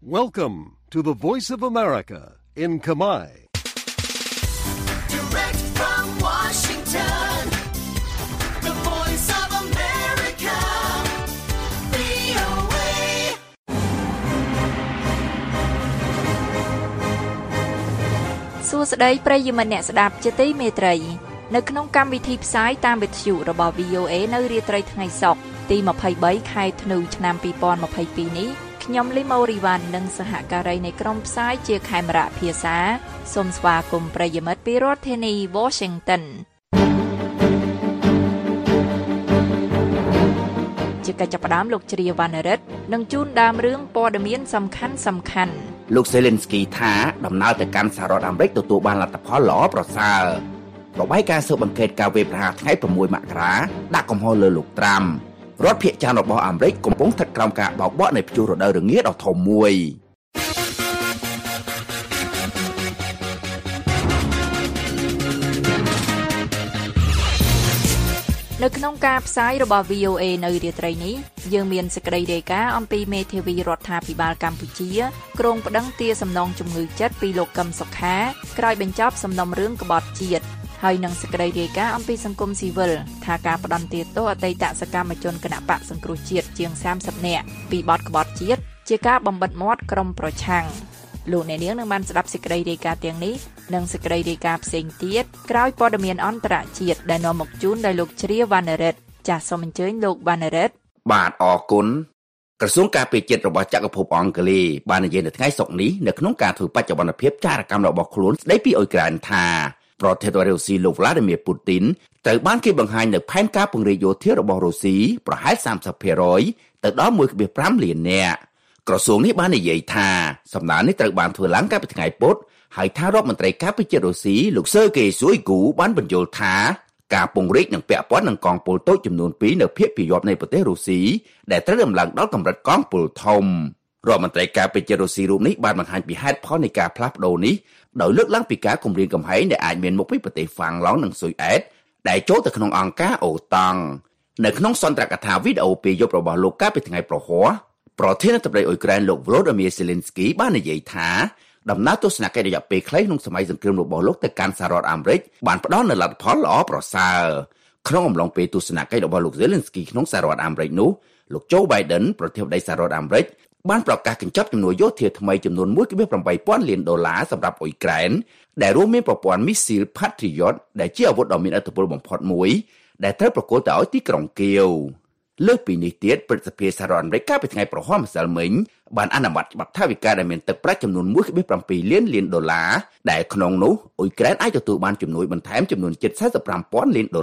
Welcome to the Voice of America in Khmer. Direct from Washington, the Voice of America, VOA. សួស្តីប្រិយមិត្តអ្នកស្ដាប់ជាទីមេត្រីនៅក្នុងកម្មវិធីផ្សាយតាមវិទ្យុរបស់ VOA នៅរាត្រីថ្ងៃសុក្រទី23ខែធ្នូឆ្នាំ2022នេះខ្ញុំលីម៉ូរីវ៉ាន់និងសហការីនៃក្រុមផ្សាយជាខេមរៈភាសាសូមស្វាគមន៍ប្រិយមិត្តពីរដ្ឋធានី Washington ជាកិច្ចចាប់ផ្ដើមលោកជ្រាវណ្ណរិទ្ធនឹងជូនដើមរឿងព័ត៌មានសំខាន់លោក Zelensky ថាដំណើរទៅកាន់សហរដ្ឋអាមេរិកទទួលបានលទ្ធផលល្អប្រសើររបាយការណ៍ស៊ើបអង្កេតការវាយប្រហារថ្ងៃ6មករាដាក់កំហុសលើលោកត្រាំរដ្ឋភាគច្រើនរបស់អាមេរិកកំពុងស្ថិតក្រោមការបោកបក់នៃព្យុះរដូវរងាដ៏ធំមួយនៅក្នុងការផ្សាយរបស់ VOA នៅរាត្រីនេះយើងមានសេចក្តីរាយការណ៍អំពីមេធាវីរដ្ឋាភិបាលកម្ពុជាក្រុងប្តឹងទារសំណងជំងឺចិត្តពីលោកកឹមសុខាក្រោយបញ្ចប់សំណុំរឿងក្បត់ជាតិហើយនឹងសេចក្តីរាយការណ៍អំពីសង្គមស៊ីវិលថាការផ្តន្ទាទោសអតីតសកម្មជនគណបកសង្គ្រោះជាតិជាង30នាក់ពីបទក្បត់ជាតិជាការបំបិទមាត់ក្រុមប្រឆាំងលោកអ្នកនាងនឹងបានស្ដាប់សេចក្តីរាយការណ៍ទាំងនេះនិងសេចក្តីរាយការណ៍ផ្សេងទៀតក្រោយព័ត៌មានអន្តរជាតិដែលនាំមកជូនដោយលោកជ្រាវណ្ណរិទ្ធចាសសូមអញ្ជើញលោកវណ្ណរិទ្ធបាទអរគុណក្រសួងការពារជាតិរបស់ចក្រភពអង់គ្លេសបាននិយាយនៅថ្ងៃសុក្រនេះនៅក្នុងការធ្វើបច្ចុប្បន្នភាពចារកម្មរបស់ខ្លួនស្ដីពីអ៊ុយក្រែនថាប្រធានាធិបតីរុស្ស៊ីលោក Vladimir Putin ត្រូវបានគេបង្ហាញនៅផែនការពង្រីកយោធារបស់រុស្ស៊ីប្រហែល 30% ទៅដល់ 1.5 លាននាក់ក្រសួងនេះបាននិយាយថាសម្ដៅនេះត្រូវបានធ្វើឡើងកាលពីថ្ងៃពុធហើយថារដ្ឋមន្ត្រីការពារជាតិរុស្ស៊ីលោក Sergei Shoigu បានបញ្យល់ថាការពង្រីកនឹងពាក់ព័ន្ធនឹងកងពលតូចចំនួន2នៅភាគពាយ័ព្យនៃប្រទេសរុស្ស៊ីដែលត្រូវដំឡើងដល់កម្រិតកងពលធំរដ្ឋមន្ត្រីការពារជាតិរុស្ស៊ីរូបនេះបានបង្ហាញពីហេតុផលនៃការផ្លាស់ប្ដូរនេះដោយលើកឡើងពីការគំរាមកំហែងដែលអាចមានមកពីប្រទេសហ្វាំងឡង់និងស៊ុយអែតដែលចូលទៅក្នុងអង្គការអូតាំងនៅក្នុងសន្ទរកថាវីដេអូពេលយប់របស់លោកកាលពីថ្ងៃប្រហ័សប្រធានាធិបតីអ៊ុយក្រែនលោក Volodymyr Zelensky បាននិយាយថាដំណើរទស្សនកិច្ចរយៈពេលខ្លីក្នុងសម័យសង្គ្រាមរបស់លោកទៅកាន់សហរដ្ឋអាមេរិកបានផ្ដល់នូវលទ្ធផលល្អប្រសើរក្នុងអំឡុងពេលទស្សនកិច្ចរបស់លោក Zelensky ក្នុងសហរដ្ឋអាមេរិកនោះលោក Joe Biden ប្រធានាធិបតីសហរដ្ឋអាមេរិកបានប្រកាសកញ្ចប់ជំនួយយោធាថ្មីចំនួន $1.8 លានសម្រាប់អ៊ុយក្រែនដែលរួមមានប្រព័ន្ធមីស៊ីល Patriot ដែលជាអាវុធដ៏មានឥទ្ធិពលបំផុតមួយដែលត្រូវប្រគល់ទៅឲ្យទីក្រុងគៀវលើសពីនេះទៀតព្រឹទ្ធសភាសហរដ្ឋអាមេរិកកាលពីថ្ងៃប្រហ័សម្សិលមិញបានអនុម័តច្បាប់ថវិកាដែលមានទឹកប្រាក់ចំនួន $1.7 លានដែលក្នុងនោះអ៊ុយក្រែនអាចទទួលបានជំនួយបន្ថែមចំនួន $45,000 លាន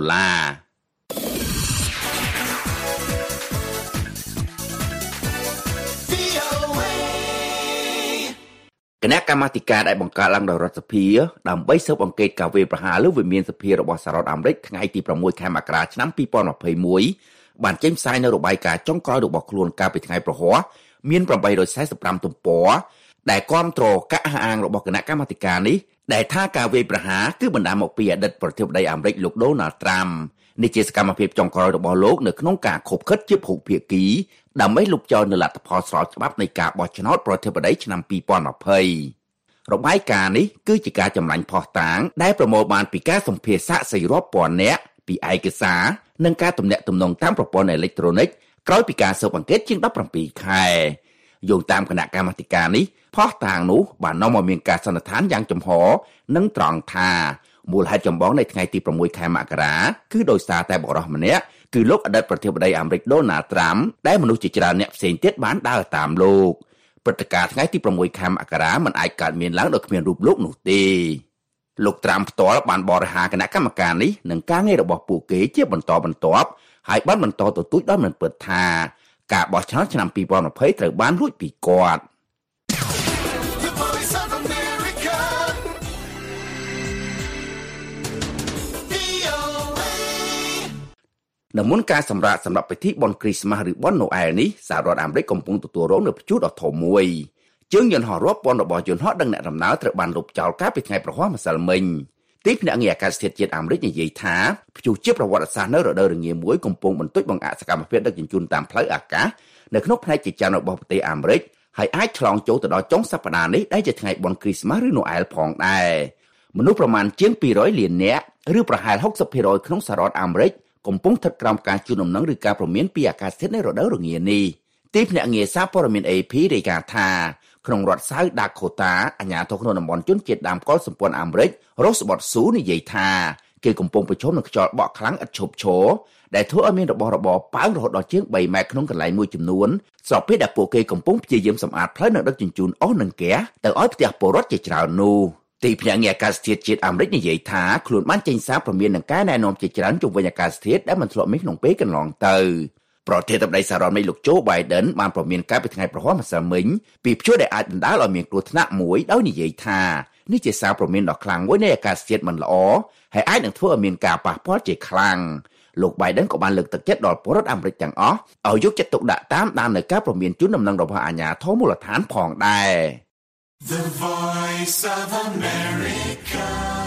គណៈកម្មាធិការដែលបង្កើតឡើងដោយរដ្ឋសភាដើម្បីស៊ើបអង្កេតការវាយប្រហារលើវិមានសភារបស់សហរដ្ឋអាមេរិកថ្ងៃទី6ខែមករាឆ្នាំ2021បានចេញផ្សាយនៅរបាយការណ៍ចុងក្រោយរបស់ខ្លួនកាលពីថ្ងៃប្រហ័សមាន845ទំព័រដែលគាំទ្រការអះអាងរបស់គណៈកម្មាធិការនេះដែលថាការវាយប្រហារគឺបណ្ដាលមកពីអតីតប្រធានាធិបតីអាមេរិកលោក Donald Trump នេះជាសកម្មភាពចុងក្រោយរបស់លោកនៅក្នុងការខົບខិតជាភូមិភាគីដើម្បីលុបចោលនូវលទ្ធផលស្របច្បាប់នៃការបោះឆ្នោតប្រធានាធិបតីឆ្នាំ2020របាយការណ៍នេះគឺជាការចម្រាញ់ភស្តុតាងដែលប្រមូលបានពីការសម្ភាសសាកសីរាប់ពាន់នាក់ពីឯកសារនិងការទំនាក់ទំនងតាមប្រព័ន្ធអេឡិចត្រូនិកក្រោយពីការស៊ើបអង្កេតជាង17ខែយោងតាមគណៈកម្មាធិការនេះភស្តុតាងនោះបាននាំមកមានការសន្និដ្ឋានយ៉ាងចំហនិងត្រង់ថាមូលហេតុចម្បងនៃថ្ងៃទី6ខែមករាគឺដោយសារតែបរិសុទ្ធម្នាក់គឺលោកអតីតប្រធានាធិបតីអាមេរិក Donald Trump ដែលមនុស្សជាច្រើនអ្នកផ្សេងទៀតបានដើរតាមលោកព្រឹត្តិការណ៍ថ្ងៃទី6ខែមករាមិនអាចកើតមានឡើងដោយគ្មានរូបលោកនោះទេលោក Trump ផ្ទាល់បានបរិហារគណៈកម្មការនេះនិងការងាររបស់ពួកគេជាបន្តបន្ទាប់ហើយបានបន្តទទូចដោយមិនពិតថាការបោះឆ្នោតឆ្នាំ2020ត្រូវបានរួចពីគាត់នៅមុនការសម្រាកសម្រាប់ពិធីបុណ្យគ្រីស្មាស់ឬបុណ្យណូអែលនេះសហរដ្ឋអាមេរិកកំពុងទទួលរងនូវព្យុះដ៏ធំមួយជើងយន្តហោះរាប់ពាន់របស់យន្តហោះដឹកអ្នកដំណើរត្រូវបានលុបចោលកាលពីថ្ងៃប្រហ័សម្សិលមិញទីភ្នាក់ងារអាកាសធាតុជាតិអាមេរិកនិយាយថាព្យុះជាប្រវត្តិសាស្ត្រនៅរដូវរងាមួយកំពុងបន្ទុចបង្អាក់សកម្មភាពដឹកជញ្ជូនតាមផ្លូវអាកាសនៅក្នុងផ្នែកជាច្រើនរបស់ប្រទេសអាមេរិកហើយអាចឆ្លងចូលទៅដល់ចុងសប្តាហ៍នេះដែលជាថ្ងៃបុណ្យគ្រីស្មាស់ឬណូអែលផងដែរមនុស្សប្រមាណជាង200លាននាក់ឬប្រហែល 60% ក្នុងសហរដ្ឋអាមេរិកកំពុងស្ថិតក្រោមការជូនដំណឹងឬការព្រមានពីអាកាសធាតុនៃរដូវរងានេះទីភ្នាក់ងារសារព័ត៌មាន AP រាយការណ៍ថាក្នុងរដ្ឋ South Dakota អាជ្ញាធរក្នុងតំបន់ជនជាតិដើមកុលសម្ព័ន្ធអាមេរិក Rosebud Sioux និយាយថាគេកំពុងប្រឈមនឹងខ្យល់បក់ខ្លាំងឥតឈប់ឈរដែលធ្វើឲ្យមានរបស់របរប៉ើងរហូតដល់ជាង3ម៉ែត្រក្នុងកន្លែងមួយចំនួនស្របពេលដែលពួកគេកំពុងព្យាយាមសម្អាតផ្លូវនិងដឹកជញ្ជូនអស់នឹងហ្គាសទៅឲ្យផ្ទះពលរដ្ឋជាច្រើននោះទីភ្នាក់ងារអាកាសធាតុជាតិអាមេរិកនិយាយថាខ្លួនបានចេញសារព្រមាននឹងការណែនាំជាច្រើនជុំវិញអាកាសធាតុដែលមិនធ្លាប់មានក្នុងពេលកន្លងទៅប្រធានាធិបតីសហរដ្ឋអាមេរិកលោក Joe Biden បានព្រមានកាលពីថ្ងៃប្រហ័សម្សិលមិញពីព្យុះដែលអាចបណ្ដាលឲ្យមានគ្រោះថ្នាក់មួយដោយនិយាយថានេះជាសារព្រមានដ៏ខ្លាំងមួយនៃអាកាសធាតុមិនល្អហើយអាចនឹងធ្វើឲ្យមានការប៉ះពាល់ជាខ្លាំងលោក Biden ក៏បានលើកទឹកចិត្តដល់ពលរដ្ឋអាមេរិកទាំងអស់ឲ្យយកចិត្តទុកដាក់តាមដាននៅការព្រមានជូនដំណឹងរបស់អាជ្ញាធរមូលដ្ឋានផងដែរ The Voice of America.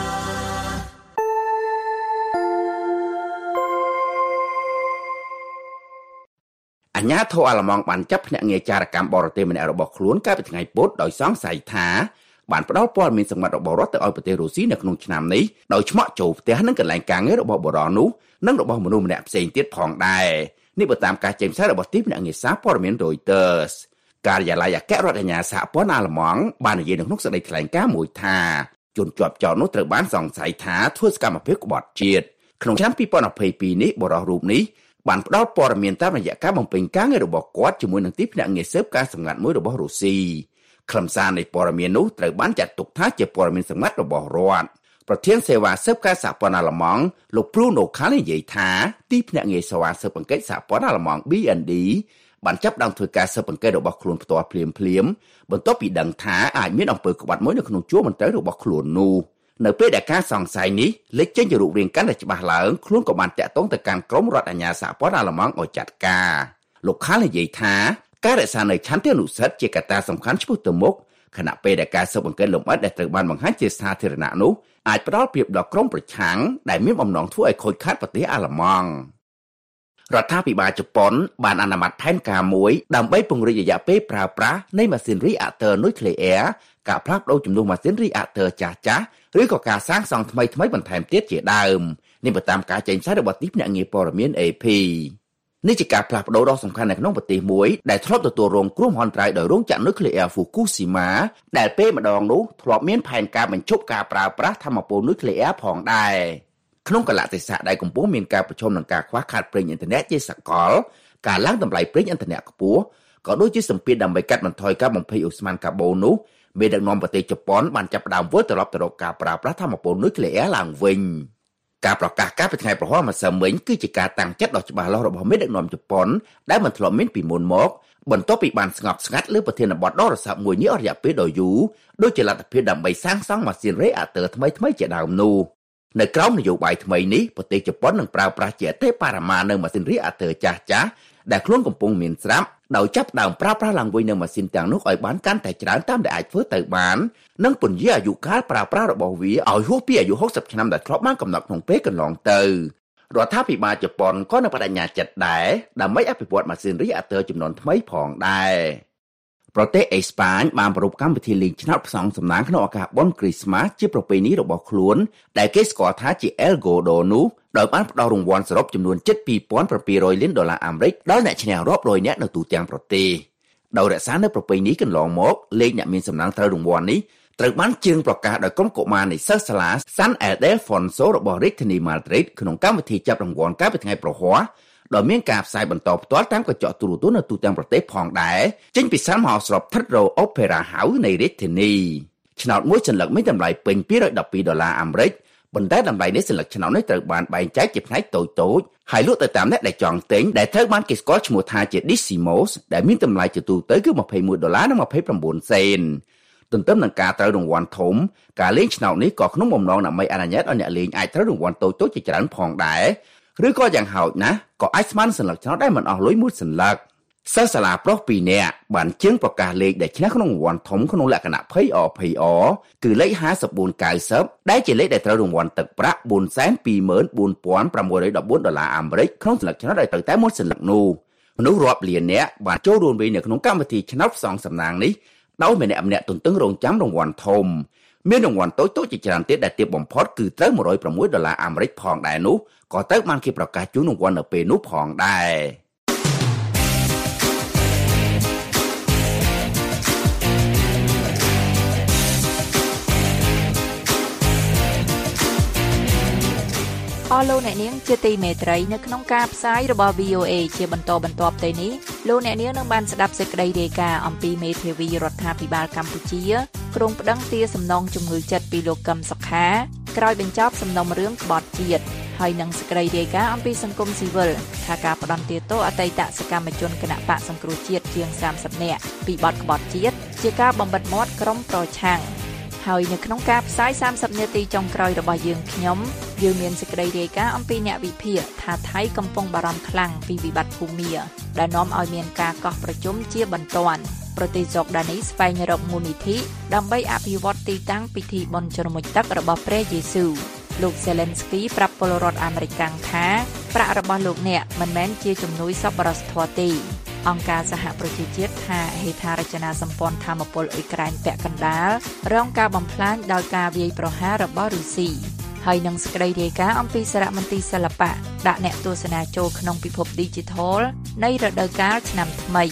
អាជ្ញាធរអាល្លឺម៉ង់បានចាប់ភ្នាក់ងារចារកម្មបរទេសម្នាក់របស់ខ្លួនកាលពីថ្ងៃពុធដោយសង្ស័យថាបានផ្ដល់ព័ត៌មានសម្ងាត់របស់រដ្ឋទៅឲ្យប្រទេសរុស្ស៊ីនៅក្នុងឆ្នាំនេះដោយឆ្មក់ចូលផ្ទះនិងកន្លែងការងាររបស់បុរសនោះនិងរបស់មនុស្សម្នាក់ផ្សេងទៀតផងដែរនេះបើតាមការចេញផ្សាយរបស់ទីភ្នាក់ងារសារព័ត៌មាន Reuters ការិយាល័យអគ្គរដ្ឋអាជ្ញាសហព័ន្ធអាល្លឺម៉ង់បាននិយាយនៅក្នុងសេចក្តីថ្លែងការណ៍មួយថាជនជាប់ចោទនោះត្រូវបានសង្ស័យថាធ្វើសកម្មភាពក្បត់ជាតិក្នុងឆ្នាំ2022នេះបុរសរូបនេះបានផ្ដល់ព័ត៌មានតាមរយៈការបំពេញការងាររបស់គាត់ជាមួយនឹងទីភ្នាក់ងារស៊ើបការសម្ងាត់មួយរបស់រុស្ស៊ីខ្លឹមសារនៃព័ត៌មាននោះត្រូវបានចាត់ទុកថាជាព័ត៌មានសម្ងាត់របស់រដ្ឋប្រធានសេវាស៊ើបការសហព័ន្ធអាល្លឺម៉ង់លោក Bruno Kall និយាយថាទីភ្នាក់ងារសេវាស៊ើបអង្កេតសហព័ន្ធអាល្លឺម៉ង់ BND បានចាប់ផ្ដើមធ្វើការស៊ើបអង្កេតរបស់ខ្លួនផ្ទាល់ភ្លាមបន្ទាប់ពីដឹងថាអាចមានអំពើក្បត់មួយនៅក្នុងជួរមន្ត្រីរបស់ខ្លួននោះនៅពេលដែលការសង្ស័យនេះលេចចេញជារូបរាងកាន់តែច្បាស់ឡើងខ្លួនក៏បានតាក់ទងទៅកាន់ក្រុមរដ្ឋអាជ្ញាសហព័ន្ធអាល្លឺម៉ង់ឲ្យចាត់ការលោកខាលនិយាយថាការរក្សានៅឆន្ទៈនុសិទ្ធិជាកត្តាសំខាន់ឆ្ពោះទៅមុខខណៈពេលដែលការស៊ើបអង្កេតលម្អិតដែលត្រូវបានបង្ហាញជាសាធារណៈនោះអាចផ្ដល់ប្រៀបដល់ក្រុមប្រឆាំងដែលមានបំណងធ្វើឲ្យខូចខាតប្រទេសអាល្លឺម៉ង់រដ្ឋាភិបាលជប៉ុនបានអនុម័តផែនការមួយដើម្បីពង្រីករយៈពេលប្រើប្រាស់នៃម៉ាស៊ីនរីអាក់ទ័រនុយក្លេអ៊ែរការផ្លាស់ប្ដូរចំនួនម៉ាស៊ីនរីអាក់ទ័រចាស់ៗឬក៏ការសាងសង់ថ្មីៗបន្ថែមទៀតជាដើមនេះបើតាមការចេញផ្សាយរបស់ទីភ្នាក់ងារព័ត៌មាន AP នេះជាការផ្លាស់ប្ដូរដ៏សំខាន់នៅក្នុងប្រទេសមួយដែលធ្លាប់ទទួលរងគ្រោះមហន្តរាយដោយរោងចក្រនុយក្លេអ៊ែរ Fukushima ដែលពេលម្ដងនោះធ្លាប់មានផែនការបញ្ឈប់ការប្រើប្រាស់ថាមពលនុយក្លេអ៊ែរផងដែរក្នុងកលៈទេសៈដែលកំពុងមានការប្រឈមនឹងការខ្វះខាតប្រេងឥន្ធនៈជាសកលការឡើងតម្លៃប្រេងឥន្ធនៈខ្ពស់ក៏ដូចជាសម្ពាធដើម្បីកាត់បន្ថយការបំភាយឧស្ម័នកាបូននោះមេដឹកនាំប្រទេសជប៉ុនបានចាប់ផ្ដើមវិលត្រឡប់ទៅរកការប្រើប្រាស់ថាមពលនុយក្លេអ៊ែរឡើងវិញការប្រកាសការពីថ្ងៃប្រហ័សម្សិលមិញគឺជាការតាំងចិត្តដ៏ច្បាស់លាស់របស់មេដឹកនាំជប៉ុនដែលមិនធ្លាប់មានពីមុនមកបន្ទាប់ពីបានស្ងប់ស្ងាត់លើប្រធានបទដ៏រសើបមួយនេះអស់រយៈពេលដ៏យូរដោយជាលទ្ធភាពដើម្បីសាងសង់ម៉ាស៊ីនរេអាក់ទ័រថ្មីៗជាដើមនោះនៅក្រោមនយោបាយថ្មីនេះប្រទេសជប៉ុននឹងប្រើប្រាស់ជាអតិបរមានៅម៉ាស៊ីនរេអាក់ទ័រចាស់ៗដែលខ្លួនកំពុងមានស្រាប់ដោយចាប់ផ្ដើមប្រើប្រាស់ឡើងវិញនៅម៉ាស៊ីនទាំងនោះឲ្យបានកាន់តែច្រើនតាមដែលអាចធ្វើទៅបាននិងពន្យាអាយុកាលប្រើប្រាស់របស់វាឲ្យហួសពីអាយុ60ឆ្នាំដែលធ្លាប់បានកំណត់ក្នុងពេលកន្លងទៅរដ្ឋាភិបាលជប៉ុនក៏នៅបដិញ្ញាចិត្តដែរដើម្បីអភិវឌ្ឍម៉ាស៊ីនរីអាក់ទ័រចំនួនថ្មីផងដែរប្រទេសអេស្ប៉ាញបានប្រារព្ធកម្មវិធីលេងឆ្នោតផ្សងសំណាងក្នុងឱកាសបុណ្យគ្រីស្មាសជាប្រពៃណីរបស់ខ្លួនដែលគេស្គាល់ថាជា El Gordo នោះដោយបានផ្ដល់រង្វាន់សរុបចំនួន $7,700 លានអាមេរិកដល់អ្នកឈ្នះរាប់រយនាក់នៅទូទាំងប្រទេសដោយរក្សានៅប្រពៃណីកន្លងមកលេខអ្នកមានសំណាងត្រូវរង្វាន់នេះត្រូវបានជើងប្រកាសដោយក្រុមកុមារនៃសិស្សសាលា San Ildefonso របស់រាជធានី Madrid ក្នុងកម្មវិធីចាប់រង្វាន់កាលពីថ្ងៃប្រហ័សដោយមានការផ្សាយបន្តផ្ទាល់តាមកញ្ចក់ទូរទស្សន៍នៅទូទាំងប្រទេសផងដែរចេញពីសាលមហោស្រព Third Row Opera House នៃរាជធានីឆ្នោតមួយសន្លឹកមានតម្លៃពេញ$212អាមេរិកប៉ុន្តែតម្លៃនៃសន្លឹកឆ្នោតនេះត្រូវបានបែងចែកជាផ្នែកតូចៗហើយលក់ទៅតាមអ្នកដែលចង់ទិញដែលត្រូវបានគេស្គាល់ឈ្មោះថាជា Decimos ដែលមានតម្លៃជាទូទៅគឺ$21និង29សេនទន្ទឹមនឹងការត្រូវរង្វាន់ធំការលេងឆ្នោតនេះក៏ក្នុងបំណងដើម្បីអនុញ្ញាតឲ្យអ្នកលេងអាចត្រូវរង្វាន់តូចៗជាច្រើនផងដែរឬក៏យ៉ាងហោចណាស់ក៏អាចស្មើនឹងសន្លឹកឆ្នោតដែលមិនអស់លុយមួយសន្លឹកសិស្សសាលាប្រុស2នាក់បានជើងប្រកាសលេខដែលឈ្នះក្នុងរង្វាន់ធំក្នុងលក្ខណៈភ័យអគឺលេខ5490ដែលជាលេខដែលត្រូវរង្វាន់ទឹកប្រាក់$424,614អាមេរិកក្នុងសន្លឹកឆ្នោតដែលត្រូវតែមួយសន្លឹកនោះមនុស្សរាប់លាននាក់បានចូលរួមវិញនៅក្នុងកម្មវិធីឆ្នោតផ្សងសំណាងនេះដោយម្នាក់ៗទន្ទឹងរង់ចាំរង្វាន់ធំមានរង្វាន់តូចៗជាច្រើនទៀតដែលទាបបំផុតគឺត្រូវ$106អាមេរិកផងដែរនោះក៏ត្រូវបានគេប្រកាសជូនរង្វាន់នៅពេលនោះផងដែរអស់លោកអ្នកនាងជាទីមេត្រីនៅក្នុងការផ្សាយរបស់ VOA ជាបន្តបន្ទាប់ទៅនេះលោកអ្នកនាងនឹងបានស្ដាប់សេចក្តីរាយការណ៍អំពីមេធាវីរដ្ឋាភិបាលកម្ពុជាក្រុងប្តឹងទារសំណងជំងឺចិត្តពីលោកកឹមសុខាក្រោយបញ្ចប់សំណុំរឿងក្បត់ជាតិហើយនឹងសេចក្តីរាយការណ៍អំពីសង្គមស៊ីវិលថាការផ្តន្ទាទោសអតីតសកម្មជនគណបកសង្គ្រោះជាតិជាង30នាក់ពីបទក្បត់ជាតិជាការបំបិទមាត់ក្រុមប្រឆាំងហើយនៅក្នុងការផ្សាយ30នាទីចុងក្រោយរបស់យើងមានសេចក្តីរាយការណ៍អំពីអ្នកវិភាគថាថៃកំពុងបារម្ភខ្លាំងពីវិបត្តិភូមិដែលនាំឲ្យមានការកោះប្រជុំជាបន្ទាន់ប្រទេសជ័រដានីស្វែងរកមូលនិធិដើម្បីអភិវឌ្ឍទីតាំងពិធីបុណ្យជ្រមុជទឹករបស់ព្រះយេស៊ូវលោក Zelensky ប្រាប់ពលរដ្ឋអាមេរិកថាប្រាក់របស់លោកអ្នកមិនមែនជាជំនួយសប្បុរសធម៌ទេអង្គការសហប្រជាជាតិថាហេដ្ឋារចនាសម្ព័ន្ធថាមពលអ៊ុយក្រែនពាក់កណ្ដាលរងការបំផ្លាញដោយការវាយប្រហាររបស់រុស្ស៊ីហើយនឹងសេចក្តីរាយការណ៍អំពីសារមន្ទីរសិល្បៈដាក់អ្នកទស្សនាចូលក្នុងពិភព Digital នៃរដូវកាលឆ្នាំថ្មី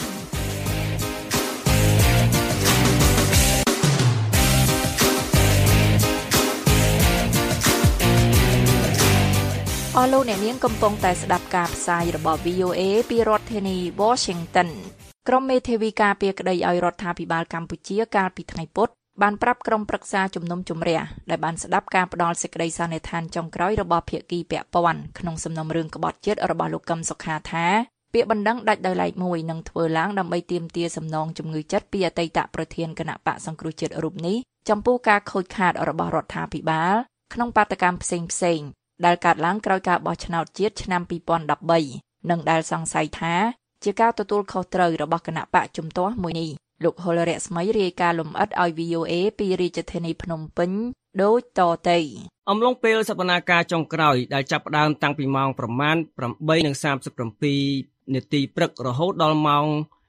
អស់លោកអ្នកនាងកំពុងតែស្ដាប់ការផ្សាយរបស់ VOA ពីរដ្ឋធានី Washington ក្រុមមេធាវីការពារក្តីឲ្យរដ្ឋាភិបាលកម្ពុជាកាលពីថ្ងៃពុធបានប្រាប់ក្រុមប្រឹក្សាជំនុំជម្រះដែលបានស្ដាប់ការផ្ដល់សេចក្តីសន្និដ្ឋានចុងក្រោយរបស់ភាគីពាក់ព័ន្ធក្នុងសំណុំរឿងក្បត់ជាតិរបស់លោកកឹមសុខាថាពាក្យបណ្ដឹងដាច់ដោយឡែកមួយនឹងធ្វើឡើងដើម្បីទាមទារសំណងជំងឺចិត្តពីអតីតប្រធានគណៈបកសង្គ្រោះជាតិរូបនេះចំពោះការខូចខាតរបស់រដ្ឋាភិបាលក្នុងបាតកម្មផ្សេងៗដែលកើតឡើងក្រោយការបោះឆ្នោតជាតិឆ្នាំ2013និងដែលសង្ស័យថាជាការទទួលខុសត្រូវរបស់គណៈបកជំទាស់មួយនេះលោកហុលរស្មីរាយការណ៍លម្អិតឲ្យ VOA ពីរាជធានីភ្នំពេញដូចតទៅអំឡុងពេលសវនាការចុងក្រោយដែលចាប់ផ្ដើមតាំងពីម៉ោងប្រមាណ 8:37 នាទីព្រឹករហូតដល់ម៉ោង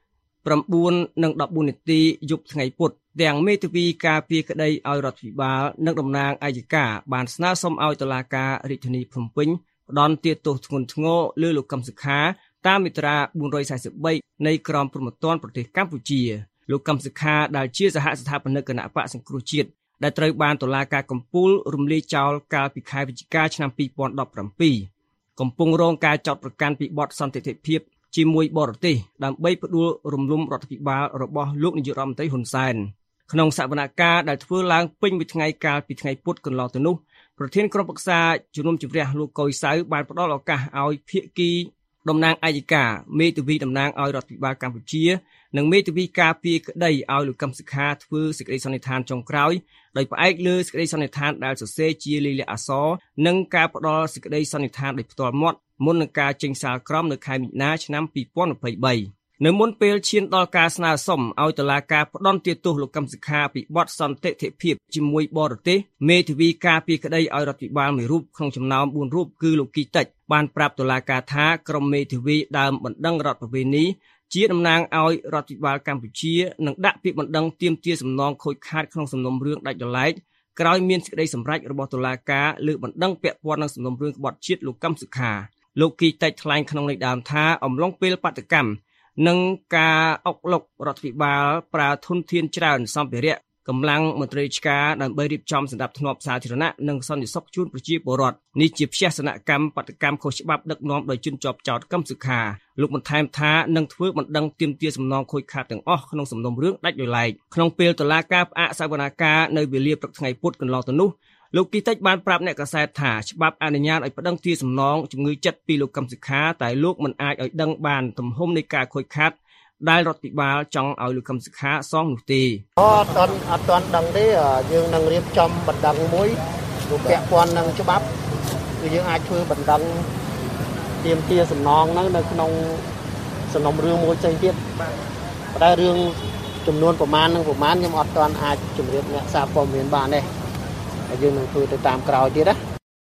9:14 នាទីយប់ថ្ងៃពុធទាំងមេធាវីការពារក្តីឲ្យរដ្ឋាភិបាលនិងតំណាងអัยការបានស្នើសុំឲ្យតុលាការរាជធានីភ្នំពេញផ្តន្ទាទោសធ្ងន់ធ្ងរលើលោកកឹមសុខាតាមមាត្រា443នៃក្រមព្រហ្មទណ្ឌប្រទេសកម្ពុជាលោកកឹមសុខាដែលជាសហស្ថាបនិកគណៈបកសង្គ្រោះជាតិដែលត្រូវបានតុលាការកំពូលរំលាយចោលកាលពីខែវិច្ឆិកាឆ្នាំ2017កំពុងរងការចោទប្រកាន់ពីបទសន្តិភាពជាមួយបរទេសដើម្បីផ្ដួលរំលំរដ្ឋាភិបាលរបស់លោកនាយករដ្ឋមន្ត្រីហ៊ុនសែនក្នុងសវនកម្មដែលធ្វើឡើងពេញមួយថ្ងៃកាលពីថ្ងៃពុធកន្លងទៅនោះប្រធានក្រុមប្រឹក្សាជំនុំជម្រះលោកកុយសៅបានផ្ដល់ឱកាសឲ្យភាគីតំណាងអัยការមេធាវីតំណាងឲ្យរដ្ឋាភិបាលកម្ពុជានិងមេធាវីការពារក្តីឲ្យលោកកឹមសុខាធ្វើសេចក្តីសន្និដ្ឋានចុងក្រោយដោយផ្អែកលើសេចក្តីសន្និដ្ឋានដែលសរសេរជាលាយលក្ខណ៍អក្សរនិងការផ្ដល់សេចក្តីសន្និដ្ឋានដោយផ្ទាល់មាត់មុននឹងការចេញសាលក្រមនៅខែមិនិនាឆ្នាំ2023នៅមុនពេលឈានដល់ការស្នើសុំឲ្យតុលាការផ្តន្ទាទោសលោកកឹមសុខាពីបទសន្តិភាពជាមួយបរទេសមេធាវីការពារក្តីឲ្យរដ្ឋាភិបាលមួយរូបក្នុងចំណោម4រូបគឺលោកគីតិចបានប្រាប់តុលាការថាក្រុមមេធាវីដើមបណ្ដឹងរដ្ឋប្រវេណីជាតំណាងឲ្យរដ្ឋាភិបាលកម្ពុជានឹងដាក់ពាក្យបណ្ដឹងទាមទារសំណងខូចខាតក្នុងសំណុំរឿងដាច់ដោយឡែកក្រោយមានសេចក្តីសម្រេចរបស់តុលាការលើបណ្ដឹងពាក់ព័ន្ធនឹងសំណុំរឿងក្បត់ជាតិលោកកឹមសុខាលោកគីតិចថ្លែងក្នុងន័យដើមថាអំឡុងពេលបាតកម្មនិងការអុកឡុករដ្ឋាភិបាលប្រើធនធានច្រើនសម្ភារៈកម្លាំងមន្ត្រីរាជការដើម្បីរៀបចំសណ្ដាប់ធ្នាប់សាធារណៈនិងសន្តិសុខជូនប្រជាពលរដ្ឋនេះជាផ្ទះសនកម្មបាតកម្មខុសច្បាប់ដឹកនាំដោយជនជាប់ចោទកឹមសុខាលោកបន្ថែមថានឹងធ្វើបណ្ដឹងទាមទារសំណងខូចខាតទាំងអស់ក្នុងសំណុំរឿងដាច់ដោយឡែកក្នុងពេលតុលាការផ្អាកសវនាការនៅវេលាព្រឹកថ្ងៃពុធកន្លងទៅនោះលោកគីតិចបានប្រាប់អ្នកកាសែតថាច្បាប់អនុញ្ញាតឲ្យប្តឹងទារសំណងជំងឺចិត្តពីលោកកឹមសុខាតែលោកមិនអាចឲ្យដឹងបានទំហំនៃការខូចខាតដែលរដ្ឋាភិបាលចង់ឲ្យលោកកឹមសុខាសងនោះទេអត់ទាន់ដឹងទេយើងនឹងរៀបចំបណ្ដឹងមួយរូបពាក់ព័ន្ធនឹងច្បាប់គឺយើងអាចធ្វើបណ្ដឹងទាមទារសំណងនៅក្នុងសំណុំរឿងមួយផ្សេងទៀតតែរឿងចំនួនប្រមាណខ្ញុំអត់ទាន់អាចជម្រាបអ្នកសារព័ត៌មានបានទេហើយយើងនឹងធ្វើទៅតាមក្រោយទៀតណា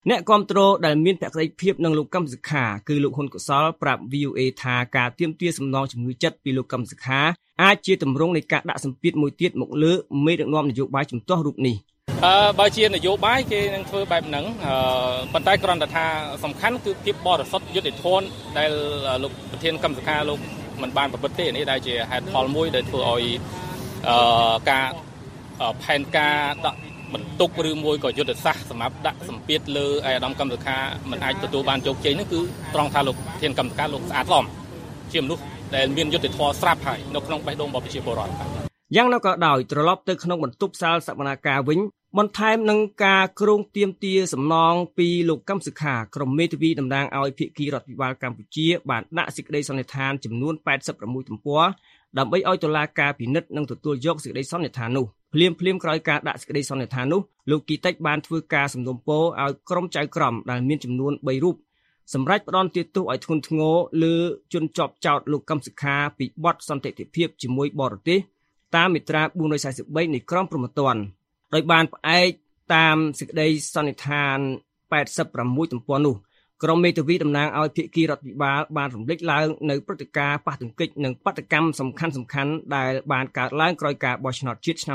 អ្នកគាំទ្រដែលមានភក្ដីភាពនឹងលោកកឹមសុខាគឺលោកហ៊ុនកុសលប្រាប់ VOA ថាការទាមទារសំណងជំងឺចិត្តពីលោកកឹមសុខាអាចជាទម្រង់នៃការដាក់សម្ពាធមួយទៀតមកលើមេដឹកនាំនយោបាយជំទាស់រូបនេះបើជានយោបាយគេនឹងធ្វើបែបហ្នឹងប៉ុន្តែគ្រាន់តែថាសំខាន់គឺភាពបរិសុទ្ធយុត្តិធម៌ដែលលោកប្រធានកឹមសុខាលោកមិនបានប្រព្រឹត្តទេនេះដែលជាហេតុផលមួយដែលធ្វើឲ្យការផែនការដាក់បន្ទុកឬមួយក៏យុទ្ធសាស្ត្រសម្រាប់ដាក់សម្ពាធលើឯកឧត្តមកឹមសុខាមិនអាចទទួលបានជោគជ័យនោះគឺត្រង់ថាលោកប្រធានកឹមសុខាលោកស្អាតស្អំជាមនុស្សដែលមានយុត្តិធម៌ស្រាប់ហើយនៅក្នុងបេះដូងរបស់ប្រជាពលរដ្ឋយ៉ាងណាក៏ដោយត្រឡប់ទៅក្នុងបន្ទប់សាលសវនាការវិញបន្ថែមនឹងការគ្រោងទាមទារសំណងពីលោកកឹមសុខាក្រុមមេធាវីតំណាងឲ្យភាគីរដ្ឋាភិបាលកម្ពុជាបានដាក់សេចក្តីសន្និដ្ឋានចំនួន86ទំព័រដើម្បីឲ្យតុលាការពិនិត្យនិងទទួលយកសេចក្តីសន្និដ្ឋាននោះភ្លាមក្រោយការដាក់សេចក្តីសន្និដ្ឋាននោះលោកគីតិចបានធ្វើការសំណូមពរឲ្យក្រុមចៅក្រមដែលមានចំនួន3រូបសម្រាប់ផ្ដន់ទោសឲ្យធ្ងន់ធ្ងរលើជនជាប់ចោទលោកកឹមសុខាពីបទសន្តិភាពជាមួយបរទេសតាមមាត្រា443នៃក្រមព្រហ្មទណ្ឌដោយបានផ្អែកតាមសេចក្តីសន្និដ្ឋាន86ទំព័រនោះក្រុមមេធាវីតំណាងឲ្យភាគីរដ្ឋាភិបាលបានរំលេចឡើងនៅព្រឹត្តិការណ៍ប៉ះទង្គិចនិងបាតកម្មសំខាន់ដែលបានកើតឡើងក្រោយការបោះឆ្នោតជាតិឆ្នាំ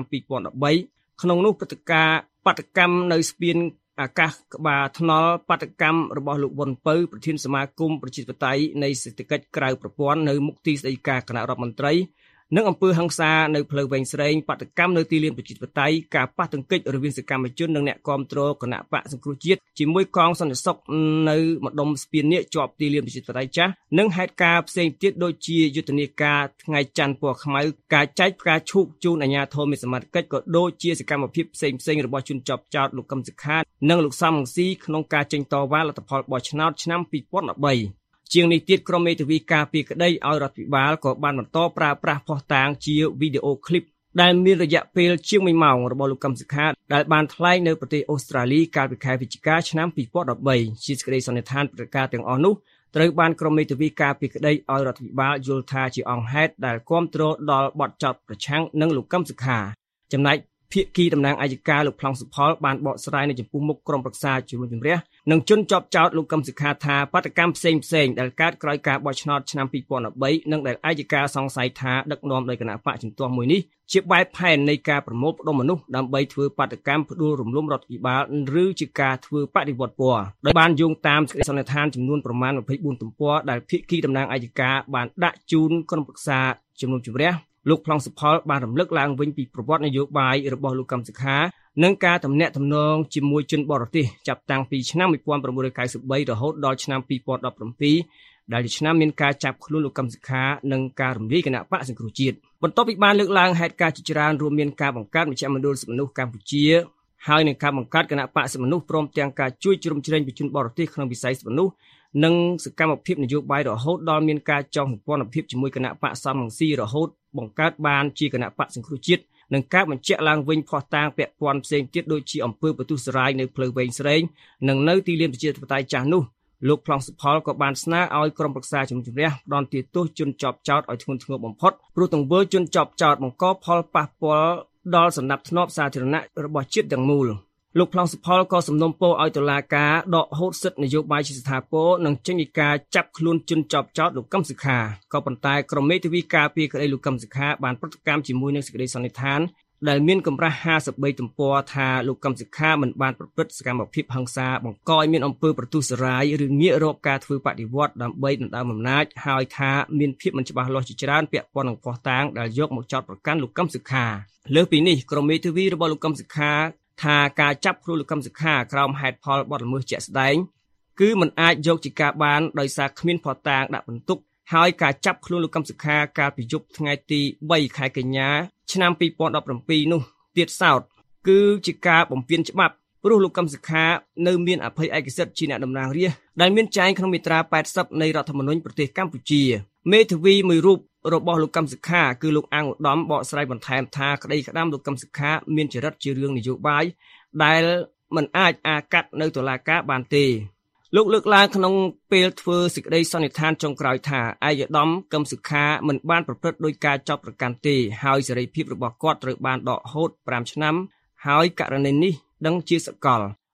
2013ក្នុងនោះព្រឹត្តិការណ៍បាតកម្មនៅស្ពានអាកាសក្បាលថ្នល់បាតកម្មរបស់លោកវុនពៅប្រធានសមាគមប្រជាធិបតេយ្យនៃសេដ្ឋកិច្ចក្រៅប្រព័ន្ធនៅមុខទីស្តីការគណៈរដ្ឋមន្ត្រីនិងអំពើហិង្សានៅផ្លូវវែងស្រេងបាតកម្មនៅទីលានប្រជាធិបតេយ្យការប៉ះទង្គិចរវាងសកម្មជននិងអ្នកគាំទ្រគណៈបកសង្គ្រោះជាតិជាមួយកងសន្តិសុខនៅម្ដុំស្ពាននេះជាប់ទីលានប្រជាធិបតេយ្យចាស់និងហេតុការណ៍ផ្សេងទៀតដូចជាយុទ្ធនាការថ្ងៃច័ន្ទពណ៌ខ្មៅការចែកផ្កាឈូកជូនអាជ្ញាធរមានសមត្ថកិច្ចក៏ដូចជាសកម្មភាពផ្សេងរបស់ជនជាប់ចោទលោកកឹមសុខានិងលោកសំរងស៊ីក្នុងការចេញតវ៉ាលទ្ធផលបោះឆ្នោតឆ្នាំ2013ជាងនេះទៀតក្រុមមេធាវីការពីក្តីឲ្យរដ្ឋាភិបាលក៏បានបន្តប្រើប្រាស់ភស្តុតាងជាវីដេអូឃ្លីបដែលមានរយៈពេលជាង1ម៉ោងរបស់លោកកឹមសុខាដែលបានថ្លែងនៅប្រទេសអូស្ត្រាលីកាលពីខែវិច្ឆិកាឆ្នាំ2013ជាសេចក្តីសន្និដ្ឋានព្រឹត្តិការណ៍ទាំងអស់នោះត្រូវបានក្រុមមេធាវីការពីក្តីឲ្យរដ្ឋាភិបាលយល់ថាជាអង្គហេតុដែលគាំទ្រដល់បទចោទប្រឆាំងនឹងលោកកឹមសុខាចំណែកភាគីតំណាងអាយកាលោកប្លង់សុផលបានបកស្រាយនៅចំពោះមុខក្រុមប្រឹក្សាជំនុំជម្រះនិងជនជាប់ចោទលោកកឹមសុខាថាបាតកម្មផ្សេងដែលកើតក្រោយការបោះឆ្នោតឆ្នាំ2013និងដែលអាយកាសង្ស័យថាដឹកនាំដោយគណៈបកជំទាស់មួយនេះជាបែបផែននៃការប្រមូលផ្ដុំមនុស្សដើម្បីធ្វើបាតកម្មផ្ដួលរំលំរដ្ឋាភិបាលឬជាការធ្វើបដិវត្តពណ៌ដោយបានយោងតាមសេចក្តីសន្និដ្ឋានចំនួនប្រមាណ24ទំព័រដែលភាគីតំណាងអាយកាបានដាក់ជូនក្រុមប្រឹក្សាជំនុំជម្រះលោកប្លង់សុផលបានរំលឹកឡើងវិញពីប្រវត្តិនយោបាយរបស់លោកកឹមសុខានិងការទំនាក់ទំនងជាមួយជនបរទេសចាប់តាំងពីឆ្នាំ1993រហូតដល់ឆ្នាំ2017ដែលឆ្នាំមានការចាប់ខ្លួនលោកកឹមសុខានិងការរំលាយគណៈបកសង្គ្រោះជាតិបន្ទាប់ពីបានលើកឡើងហេតុការណ៍ជាច្រើនរួមមានការបង្កើតមជ្ឈមណ្ឌលសិទ្ធិមនុស្សកម្ពុជាហើយនឹងការបង្កើតគណៈបកសិទ្ធិមនុស្សព្រមទាំងការជួយជ្រោមជ្រែងប្រជាជនបរទេសក្នុងវិស័យសិទ្ធិមនុស្សនិងសកម្មភាពនយោបាយរហូតដល់មានការចងសម្ព័ន្ធភាពជាមួយគណៈបកសំរងស៊ីរហូតបង្កើតបានជាគណៈបកសង្គ្រោះជាតិនិងការបញ្ជាក់ឡើងវិញភស្តុតាងពាក់ព័ន្ធផ្សេងទៀតដូចជាអំពើបន្ទុះសារាយនៅផ្លូវវែងស្រេងនិងនៅទីលានប្រជាធិបតេយ្យចាស់នោះលោកប្លង់សុផលក៏បានស្នើឲ្យក្រុមប្រឹក្សាជំនុំជម្រះផ្ដន់ទោសជនជាប់ចោទឲ្យធ្ងន់ធ្ងរបំផុតព្រោះទង្វើជនជាប់ចោទបង្កផលប៉ះពាល់ដល់សណ្ដាប់ធ្នាប់សាធារណៈរបស់ជាតិទាំងមូលលោកប្លង់សុផលក៏សំណូមពរឲ្យតុលាការដកហូតសិទ្ធិនយោបាយជាស្ថាពរនិងចេញពីការចាប់ខ្លួនជនជាប់ចោទលោកកឹមសុខាក៏ប៉ុន្តែក្រុមមេធាវីការពីក្តីលោកកឹមសុខាបានប្រតិកម្មជាមួយនឹងសេចក្តីសន្និដ្ឋានដែលមានកម្រាស់53ទំព័រថាលោកកឹមសុខាមិនបានប្រព្រឹត្តសកម្មភាពហិង្សាបង្កឲ្យមានអំពើប្រទុះសារាយឬងាករកការធ្វើបដិវត្តដើម្បីដណ្ដើមអំណាចហើយថាមានភាពមិនច្បាស់លាស់ជាច្រើនពាក់ព័ន្ធនឹងភស្តុតាងដែលយកមកចោទប្រកាន់លោកកឹមសុខាលើសពីនេះក្រុមមេធាវីរបស់លោកកឹមសុខាថាការចាប់ខ្លួនលោកកឹមសុខាក្រោមហេតុផលបទល្មើសជាក់ស្ដែងគឺមិនអាចយកជាការបានដោយសារគ្មានភស្តុតាងដាក់បន្ទុកហើយការចាប់ខ្លួនលោកកឹមសុខាកាលពីយប់ថ្ងៃទី3ខែកញ្ញាឆ្នាំ2017នោះទៀតសោតគឺជាការបំពានច្បាប់ព្រោះលោកកឹមសុខានៅមានអភ័យឯកសិទ្ធិជាអ្នកតំណាងរាស្ត្រដែលមានចែងក្នុងមាត្រា80នៃរដ្ឋធម្មនុញ្ញប្រទេសកម្ពុជាមេធាវីមួយរូបរបស់លោកកឹមសុខាគឺលោកអាងឧត្តមបកស្រាយបន្ថែមថាក្តីក្តាមលោកកឹមសុខាមានចរិតជារឿងនយោបាយដែលមិនអាចអាកាត់នៅតុលាការបានទេលោកលើកឡើងក្នុងពេលធ្វើសេចក្តីសន្និដ្ឋានចុងក្រោយថាឯកឧត្តមកឹមសុខាមិនបានប្រព្រឹត្តដោយការចោទប្រកាន់ទេហើយសេរីភាពរបស់គាត់ត្រូវបានដកហូត5ឆ្នាំហើយករណីនេះដឹងជាសកល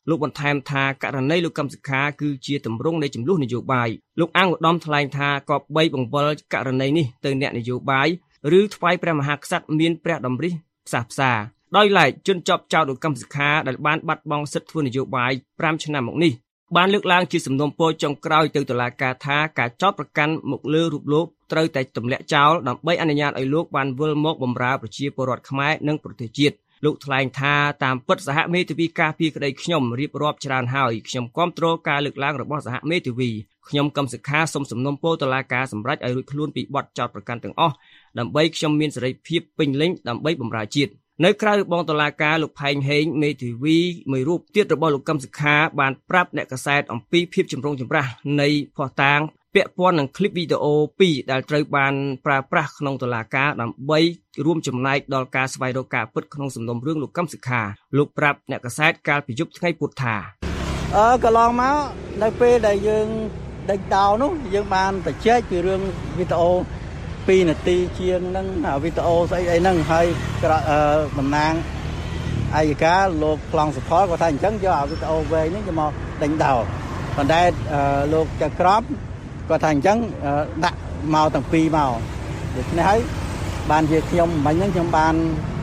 លោកបន្ថែមថាករណីលោកកឹមសុខាគឺជាទម្រង់នៃចំនួននយោបាយលោកអង្គឧត្តមថ្លែងថាក៏បីបង្វិលករណីនេះទៅអ្នកនយោបាយឬថ្វាយព្រះមហាក្សត្រមានព្រះតម្រិះផ្សះផ្សាដោយឡែកជនជាប់ចោទលោកកឹមសុខាដែលបានបាត់បង់សិទ្ធិធ្វើនយោបាយ5ឆ្នាំមកនេះបានលើកឡើងជាសំណុំពរចុងក្រោយទៅតុលាការថាការចោទប្រកាន់មកលើរូបលោកត្រូវតែទម្លាក់ចោលដើម្បីអនុញ្ញាតឲ្យលោកបានវិលមកបម្រើប្រជាពលរដ្ឋខ្មែរនិងប្រទេសជាតិលោកថ្លែងថាតាមពិតសហមេធាវីការពារក្តីខ្ញុំរៀបរាប់ច្រើនហើយខ្ញុំគាំទ្រការលើកឡើងរបស់សហមេធាវីខ្ញុំកឹមសុខាសូមសំណូមពរតុលាការសម្រេចឲ្យរួចខ្លួនពីបទចោទប្រកាន់ទាំងអស់ដើម្បីខ្ញុំមានសេរីភាពពេញលេញដើម្បីបម្រើជាតិនៅក្រៅបងតុលាការលោកផែងហេងមេធាវីមួយរូបទៀតរបស់លោកកឹមសុខាបានប្រាប់អ្នកកាសែតអំពីភាពចម្រូងចម្រាសនៃភស្តុតាងពាក់ព័ន្ធនឹងคลิปវីដេអូ2ដែលត្រូវបានប្រើប្រាស់ក្នុងតុលាការដើម្បីរួមចំណែកដល់ការស្វែងរកការពិតក្នុងសំណុំរឿងលោកកឹមសុខាលោកប្រាប់អ្នកកាសែតកាលពីយប់ថ្ងៃពុធថាកន្លងមកនៅពេលដែលយើងដេញដោលនោះយើងបានទៅជែកពីរឿងវីដេអូ2នាទីជាងហ្នឹងវីដេអូស្អីហ្នឹងហើយតំណាងអាយកាលោកខ្លងសុផលគាត់ថាអញ្ចឹងយកវីដេអូវែងនេះយកមកដេញដោលប៉ុន្តែលោកចក្រមគាត់ថាអញ្ចឹងដាក់មកទាំងពីរមកដូច្នេះហើយបានជាខ្ញុំមិញហ្នឹងខ្ញុំបាន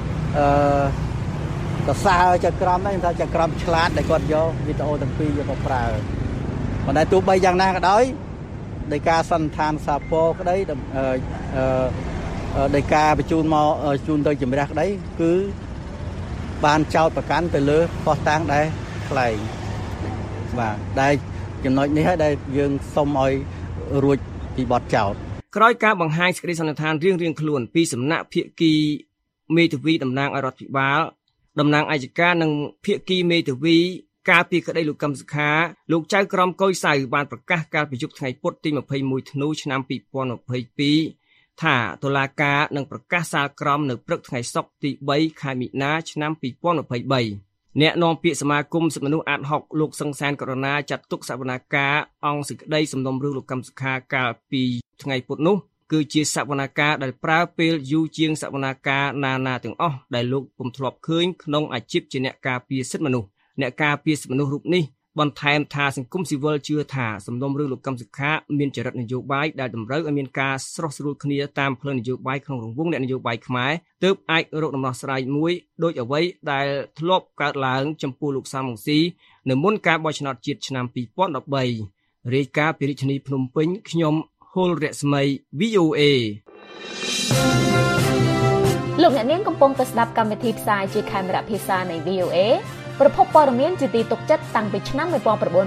សរសើរចក្រមហ្នឹងថាចក្រមឆ្លាតដែលគាត់យកវីដេអូទាំងពីរយកមកប្រើប៉ុន្តែទោះបីយ៉ាងណាក៏ដោយដោយការសន្និដ្ឋានសាពរក្តីដោយការបញ្ជូនមកជូនទៅជំរះក្តីគឺបានចោទប្រកាន់ទៅលើភស្តុតាងដែលខ្លែងបាទដែលចំណុចនេះហើយដែលយើងសុំឲ្យរួចពីបទចោទក្រោយការបង្ហាញសេចក្តីសន្និដ្ឋានរៀងៗខ្លួនពីសំណាក់ភាគីមេធាវីតំណាងឲ្យរដ្ឋាភិបាលតំណាងអាយកានិងភាគីមេធាវីការពីក្តីលោកកឹមសុខាលោកចៅក្រមកុយសៅបានប្រកាសកាលពីយប់ថ្ងៃពុធទី21ធ្នូឆ្នាំ2022ថាតុលាការនឹងប្រកាសសាលក្រមនៅព្រឹកថ្ងៃសុក្រទី3ខែមិនិនាឆ្នាំ2023អ្នកនាំពាក្យសមាគមសិទ្ធិមនុស្សអាត6លោកសង្សានករណាចាត់ទុកសវនកម្មអង្គសេចក្តីសំណុំរឿងលោកកឹមសុខាកាលពីថ្ងៃពុធនោះគឺជាសវនកម្មដែលប្រើពេលយូរជាងសវនកម្មណាទាំងអស់ដែលលោកពុំធ្លាប់ឃើញក្នុងអាជីពជាអ្នកការពារសិទ្ធិមនុស្សអ្នកការពារសិទ្ធិមនុស្សរូបនេះបន្ថែមថាសង្គមស៊ីវិលជឿថាសំណុំរឿងលោកកឹមសុខាមានចរិតនយោបាយដែលតម្រូវឲ្យមានការស្រោះស្រួលគ្នាតាមផ្លូវនយោបាយក្នុងរង្វង់អ្នកនយោបាយខ្មែរទើបអាចរកដំណោះស្រាយមួយដូចអ្វីដែលធ្លាប់កើតឡើងចំពោះលោកសំរងស៊ីនៅមុនការបោះឆ្នោតជាតិឆ្នាំ2013រាយការណ៍ពីរាជធានីភ្នំពេញខ្ញុំហុលរស្មី VOA លោកអ្នកនាងកំពុងតែស្ដាប់កម្មវិធីផ្សាយជាខេមរៈភាសានៃ VOAប្រភពព័ត៌មានជាទីទុកចិត្តតាំងពីឆ្នាំ1955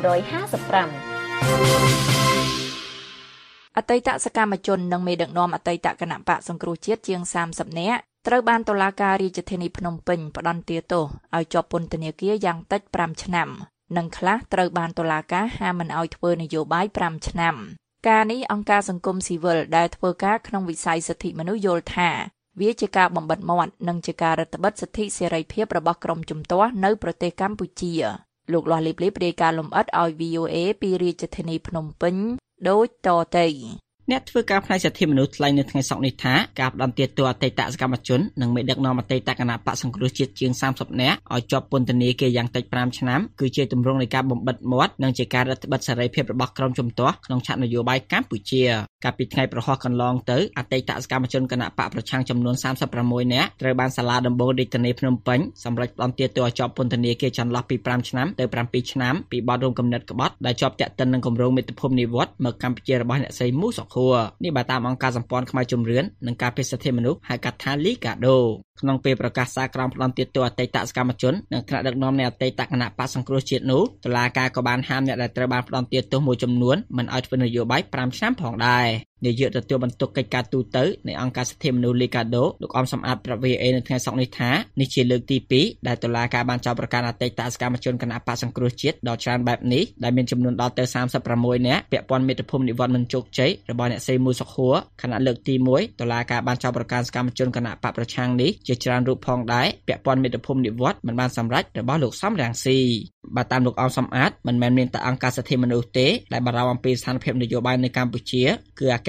អតីតសកម្មជននិងមេដឹកនាំអតីតគណបកសង្គ្រោះជាតិជាង30នាក់ត្រូវបានតុលាការរាជធានីភ្នំពេញផ្តន្ទាទោសឲ្យជាប់ពន្ធនាគារយ៉ាងតិច5ឆ្នាំនិងខ្លះត្រូវបានតុលាការហាមមិនឲ្យធ្វើនយោបាយ5ឆ្នាំការនេះអង្គការសង្គមស៊ីវិលដែលធ្វើការក្នុងវិស័យសិទ្ធិមនុស្សយល់ថាវាជាការបំបិទមាត់និងជាការរឹតបន្តឹងសិទ្ធិសេរីភាពរបស់ក្រុមជំទាស់នៅប្រទេសកម្ពុជាលោកលាស់លីបលីបរាយការណ៍លម្អិតឲ្យ VOA ពីរាជធានីភ្នំពេញដូចតទៅអ្នកធ្វើការផ្នែកសិទ្ធិមនុស្សថ្លែងនៅថ្ងៃសុក្រនេះថាការផ្តន្ទាទោសអតីតសកម្មជននិងមេដឹកនាំអតីតគណបកសង្គ្រោះជាតិជាង30នាក់ឲ្យជាប់ពន្ធនាគារយ៉ាងតិច5ឆ្នាំគឺជាទម្រង់នៃការបំបិទមាត់និងជាការរឹតបន្តឹងសេរីភាពរបស់ក្រុមជំទាស់ក្នុងឆាកនយោបាយកម្ពុជាកាលពីថ្ងៃប្រហោះកន្លងទៅអតីតសកម្មជនគណបកប្រឆាំងចំនួន36នាក់ត្រូវបានសាលាដំបងរាជធានីភ្នំពេញសម្រេចផ្តន្ទាទោសឲ្យជាប់ពន្ធនាគារចន្លោះពី5ឆ្នាំទៅ7ឆ្នាំពីបទរួមគំនិតក្បត់ដែលជាប់ទាក់ទិននឹងគម្រោងមាតុភូមិនិវត្តន៍មកកម្ពុជារបស់អ្នកស្រីមូសុខួរនេះបើតាមអង្គការសម្ព័ន្ធខ្មែរជំរឿននិងការពារសិទ្ធិមនុស្សហៅកាត់ថាលីកាដូក្នុងពេលប្រកាសសារក្រមផ្តន្ទាទោសអតីតសកម្មជននិងថ្នាក់ដឹកនាំនៃអតីតគណបកសង្គ្រោះជាតិនោះតុលាការក៏បានហាមអ្នកដែលត្រូវបានផ្តន្ទាទោសមួយចំនួនមិនឲ្យធ្វើនយោបាយ5ឆ្នាំផងដែរនាយកទទួលបន្ទុកកិច្ចការទូតនៃអង្គការសិទ្ធិមនុស្សលីកាដូលោកអមសំអាតប្រាប់ VOA នៅថ្ងៃសុក្រនេះថានេះជាលើកទី2ដែលតុលាការបានចោទប្រកាន់អតីតសកម្មជនគណបកសង្គ្រោះជាតិដ៏ច្រើនបែបនេះដែលមានចំនួនដល់ទៅ36នាក់ពាក់ព័ន្ធមាតុភូមិនិវត្តន៍មិនជោគជ័យរបស់អ្នកស្រីមូសុខួរខណៈលើកទី1តុលាការបានចោទប្រកាន់សកម្មជនគណបកប្រឆាំងនេះជាច្រើនរូបផងដែរពាក់ព័ន្ធមាតុភូមិនិវត្តន៍មិនបានសម្រេចរបស់លោកសំរងស៊ីបើតាមលោកអមសំអាតមិនមែនមានតែអង្គការសិទ្ធិមនុស្សទេដែលបារម្ភអំពីស្ថានភាពនយោបាយនៅកម្ពុជាគឺអគ្គ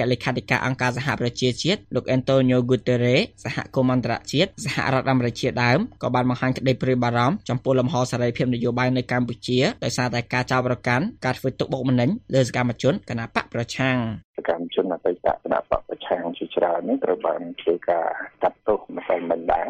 លេខាធិការអង្គការសហប្រជាជាតិលោក Antonio Guterres សហគមន៍អន្តរជាតិសហរដ្ឋអាមេរិកជាដើមក៏បានបង្ហាញក្តីព្រួយបារម្ភចំពោះលំហសេរីភាពនយោបាយនៅកម្ពុជាដោយសារតែការចោទប្រកាន់ការធ្វើទុកបុកម្នេញលើសកម្មជនគណបកប្រឆាំងកម្មជនអតីតគណៈបកប្រឆាំងជាច្រើននេះត្រូវបានធ្វើការកាត់ទោសម្សិលមិញដែរ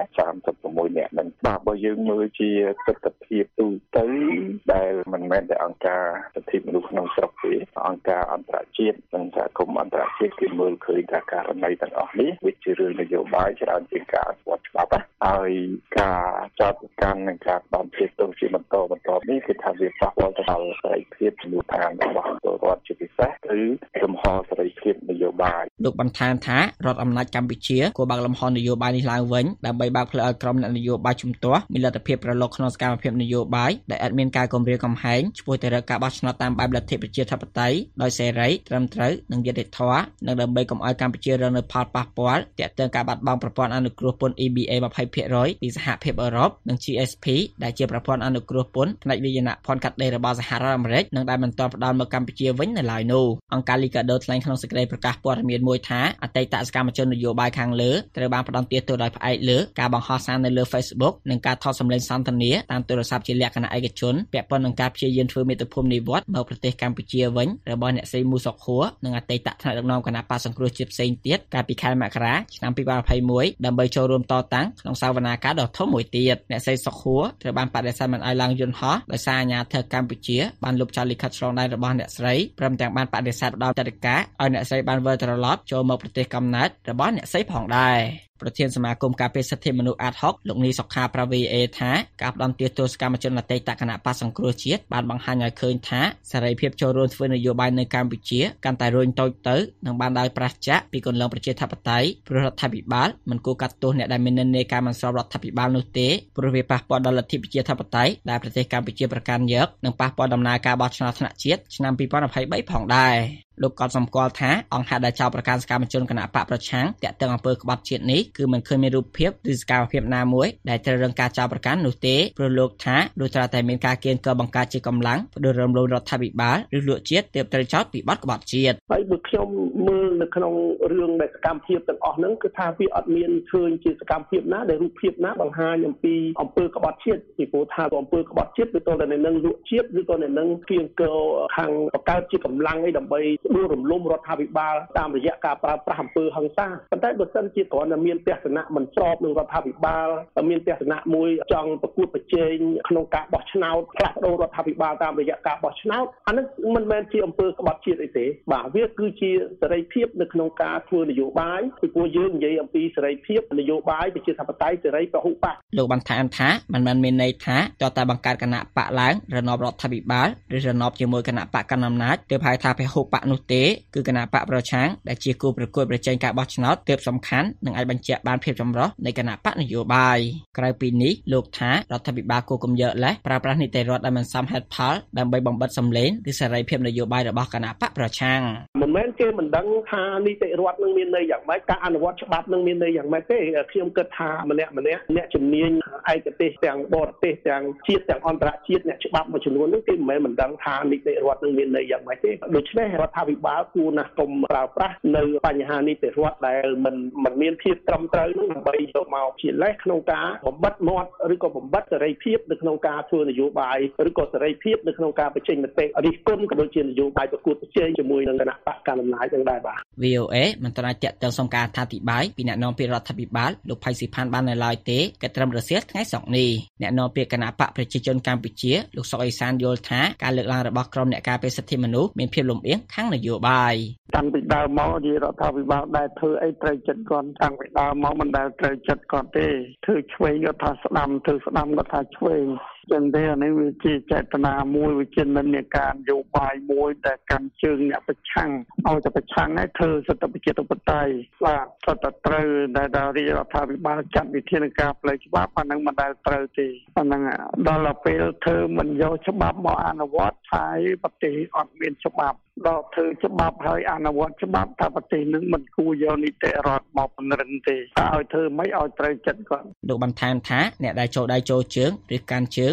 36នាក់ហ្នឹងបាទបើយើងមើលជាទស្សនវិជ្ជាទូទៅដែលមិនមែនតែអង្គការសិទ្ធិមនុស្សក្នុងស្រុកទេអង្គការអន្តរជាតិនិងសហគមន៍អន្តរជាតិគេមើលឃើញថាករណីទាំងអស់នេះវាជារឿងនយោបាយច្រើនជាងការអនុវត្តច្បាប់ហើយការចោទប្រកាន់និងការបំពេញទោសជាបន្តនេះគឺថាវាប៉ះពាល់ទៅដល់សេរីភាពមូលដ្ឋានរបស់ពលរដ្ឋជាពិសេសគឺលំហសេរីភាពនយោបាយលោកបន្ថែមថារដ្ឋអំណាចកម្ពុជាគួរបើកលំហនយោបាយនេះឡើងវិញដើម្បីបើកផ្លូវឲ្យក្រុមអ្នកនយោបាយជំទាស់មានលទ្ធភាពប្រឡូកក្នុងសកម្មភាពនយោបាយដែលអាចមានការគំរាមកំហែងឆ្ពោះទៅរកការបោះឆ្នោតតាមបែបលទ្ធិប្រជាធិបតេយ្យដោយសេរីត្រឹមត្រូវនិងយុត្តិធម៌និងដើម្បីកុំឲ្យកម្ពុជារងនូវផលប៉ះពាល់ទាក់ទងការបាត់បង់ប្រព័ន្ធអនុគ្រោះពន្ធ EBA 20% ពីសហភាពអឺរ៉ុបនិង GSP ដែលជាប្រព័ន្ធអនុគ្រោះពន្ធផ្នែកវិញ្ញាណភ័ណ្ឌកាត់ដេររបស់សហរដ្ឋអាមេរិកនិងដែលបន្តផ្ដល់មកកម្ពុជាវិញនៅឡើយនោះអង្គការ Liga do ថ្លែងក្នុងសេចក្តីប្រកាសព័ត៌មានមួយថាអតីតសកម្មជននយោបាយខាងលើត្រូវបានផ្ដន្ទាទោសដោយផ្អែកលើការបង្ហោះសារនៅលើ Facebook និងការថតសម្លេងសន្ទនាតាមទូរស័ព្ទជាលក្ខណៈឯកជនពាក់ព័ន្ធនឹងការព្យាយាមធ្វើមាតុភូមិនិវត្តន៍មកប្រទេសកម្ពុជាវិញរបស់អ្នកស្រីមូសុខួរនិងអតីតថ្នាក់ដឹកនាំគណៈបក្សសង្គ្រោះជាតិផ្សេងទៀតកាលពីខែមករាឆ្នាំ2021ដើម្បីចូលរួមតតាំងក្នុងសវនាការដ៏ធំមួយទៀតអ្នកស្រីសុខួរត្រូវបានបដិសេធមិនឲ្យឡើងយន្តហោះដោយសារអាជ្ញាធរកម្ពុជាបានលុបចោលលិខិតឆ្លងដែនរបស់អ្នកស្រីព្រមទាំងបានបដិសេធផ្ដល់ទិដ្ឋាការឲ្យអ្នកស្រីបានវិលត្រឡប់ចូលមកប្រទេសកំណើតរបស់អ្នកស្រីផងដែរប្រធានសមាគមការពារសិទ្ធិមនុស្សអាតហុកលោកនីសុខាប្រាវីអេថាការផ្ដន្ទាទោសកម្មជនអតីតគណៈបក្សសង្គ្រោះជាតិបានបង្ហាញឲ្យឃើញថាសេរីភាពចូលរួមធ្វើនយោបាយនៅកម្ពុជាកាន់តែរុញតូចទៅនិងបានដោយប្រឆាចពីគន្លងប្រជាធិបតេយ្យព្រោះរដ្ឋាភិបាលមិនគួរកាត់ទោសអ្នកដែលមាននិន្នាការមិនស្របរដ្ឋាភិបាលនោះទេព្រោះវាប៉ះពាល់ដល់លទ្ធិប្រជាធិបតេយ្យដែលប្រទេសកម្ពុជាប្រកាន់យកនិងប៉ះពាល់ដំណើរការបោះឆ្នោតថ្នាក់ជាតិឆ្នាំ2023ផងដែរលោកក៏សម្គាល់ថាអង្គហេតុដែលចោទប្រកាន់សកម្មជនគណបកប្រឆាំងតាក់ទងអំពើក្បត់ជាតិនេះគឺមិនឃើញមានរូបភាពឬសកម្មភាពណាមួយដែលត្រូវរងការចោទប្រកាន់នោះទេព្រោះលោកថាលុះត្រាតែមានការកៀនគរបង្កើតជាកម្លាំងផ្ដួលរំលំរដ្ឋាភិបាលឬលួចជាតិទើបត្រូវចោទពីបទក្បត់ជាតិហើយបើខ្ញុំមើលនៅក្នុងរឿងដែលសកម្មភាពទាំងអស់ហ្នឹងគឺថាវាអត់មានឃើញជាសកម្មភាពណាដែលរូបភាពណាបង្ហាញអំពីអំពើក្បត់ជាតិពីព្រោះថាអំពើក្បត់ជាតិវាទៅតែនឹងលួចជាតិឬក៏នឹងគៀងគរខាងបង្កើតជាកម្លាំងអីដើម្បីដួលរំលំរដ្ឋាភិបាលតាមរយៈការប្រើប្រាស់អំពើហិង្សាប៉ុន្តែបើសិនជាគ្រាន់តែមានទស្សនៈមិនស្របនឹងរដ្ឋាភិបាលមានទស្សនៈមួយចង់ប្រកួតប្រជែងក្នុងការបោះឆ្នោតផ្លាស់ប្ដូររដ្ឋាភិបាលតាមរយៈការបោះឆ្នោតអានេះមិនមែនជាអំពើក្បត់ជាតិអីទេបាទវាគឺជាសេរីភាពនៅក្នុងការធ្វើនយោបាយពីព្រោះយើងនិយាយអំពីសេរីភាពនយោបាយប្រជាធិបតេយ្យសេរីពហុបកលោកបន្ថែមថាមិនមែនមានន័យថាតើតែបង្កើតគណៈបកឡើងរណបរដ្ឋាភិបាលឬរណបជាមួយគណៈបកកណ្ដាលអំណាចទើបហៅថាពហុបកនោះទេគឺគណៈបកប្រឆាំងដែលជាគូប្រកួតប្រជែងការបោះឆ្នោតទើបសំខាន់និងអាចបញ្ជាក់បានភាពចម្រុះនៃគណៈបកនយោបាយក្រៅពីនេះលោកថារដ្ឋាភិបាលគួរកុំយកលេសប្រើប្រាស់នីតិរដ្ឋដែលមិនសមហេតុផលដើម្បីបំបិទសម្លេងឬសេរីភាពនយោបាយរបស់គណៈបកប្រឆាំងមិនមែនគេមិនដឹងថានីតិរដ្ឋនឹងមានន័យយ៉ាងម៉េចការអនុវត្តច្បាប់នឹងមានន័យយ៉ាងម៉េចទេខ្ញុំគិតថាម្នាក់អ្នកជំនាញឯកទេសទាំងបរទេសទាំងជាតិទាំងអន្តរជាតិអ្នកច្បាប់មួយចំនួននោះគេមិនដឹងថានីតិរដ្ឋនឹងមានន័យយ៉ាងម៉េចទេដូច្នេះរដ្ឋាភិបាលគួរណាស់កុំប្រើប្រាស់នៅបញ្ហានីតិរដ្ឋដែលមិនមានភាពត្រឹមត្រូវនោះដើម្បីយកមកជាលេសក្នុងការបំបិទមាត់ឬក៏បំបិទសេរីភាពនៅក្នុងការធ្វើនយោបាយឬក៏សេរីភាពនៅក្នុងការបញ្ចេញមតិរិះគន់ក៏ដូចជានយោបាយប្រកួតប្រជែងជាមួយនឹងគណៈបកកណ្ដាលអំណាចនឹងដែរបាទ VOA មិនទាន់អាចតាក់ទងសុំការអធិប្បាយពីអ្នកនាំពាក្យរដ្ឋាភិបាលលោកផៃស៊ីផានបាននៅឡើយទេក៏ត្រឹមរសៀលថ្ងៃសុក្រនេះអ្នកនាំពាក្យគណៈបកប្រជាជនកម្ពុជាលោកសុកអេសានយល់ថាការលើកឡើងរបស់ក្រុមអ្នកការពារសិទ្ធិមនុស្សមានភាពលំអៀងខាងនយោបាយតាំងពីដើមមកជារដ្ឋាភិបាលដែលធ្វើអីត្រូវចិត្តគាត់តាំងពីដើមមកមិនដែលត្រូវចិត្តគាត់ទេធ្វើឆ្វេងគាត់ថាស្ដាំធ្វើស្ដាំគាត់ថាឆ្វេងចឹងទេអានេះវាជាចេតនាមួយវាជានិន្នាការនយោបាយមួយតែកាន់ជើងអ្នកប្រឆាំងឲ្យតែប្រឆាំងឲ្យធ្វើសិទ្ធិប្រជាធិបតេយ្យបាទគាត់តែត្រូវដែលរដ្ឋាភិបាលចាត់វិធានការផ្លូវច្បាប់អានឹងមិនដែលត្រូវទេអានឹងដល់ពេលធ្វើមិនយកច្បាប់មកអនុវត្តហើយប្រទេសអត់មានច្បាប់ដល់ធ្វើច្បាប់ហើយអនុវត្តច្បាប់ថាប្រទេសនឹងមិនគួរយកនីតិរដ្ឋមកពង្រឹងទេឲ្យធ្វើមិនឲ្យត្រូវចិត្តគាត់លោកបន្ថែមថាអ្នកដែលចូលដៃចូលជើងឬកាន់ជើង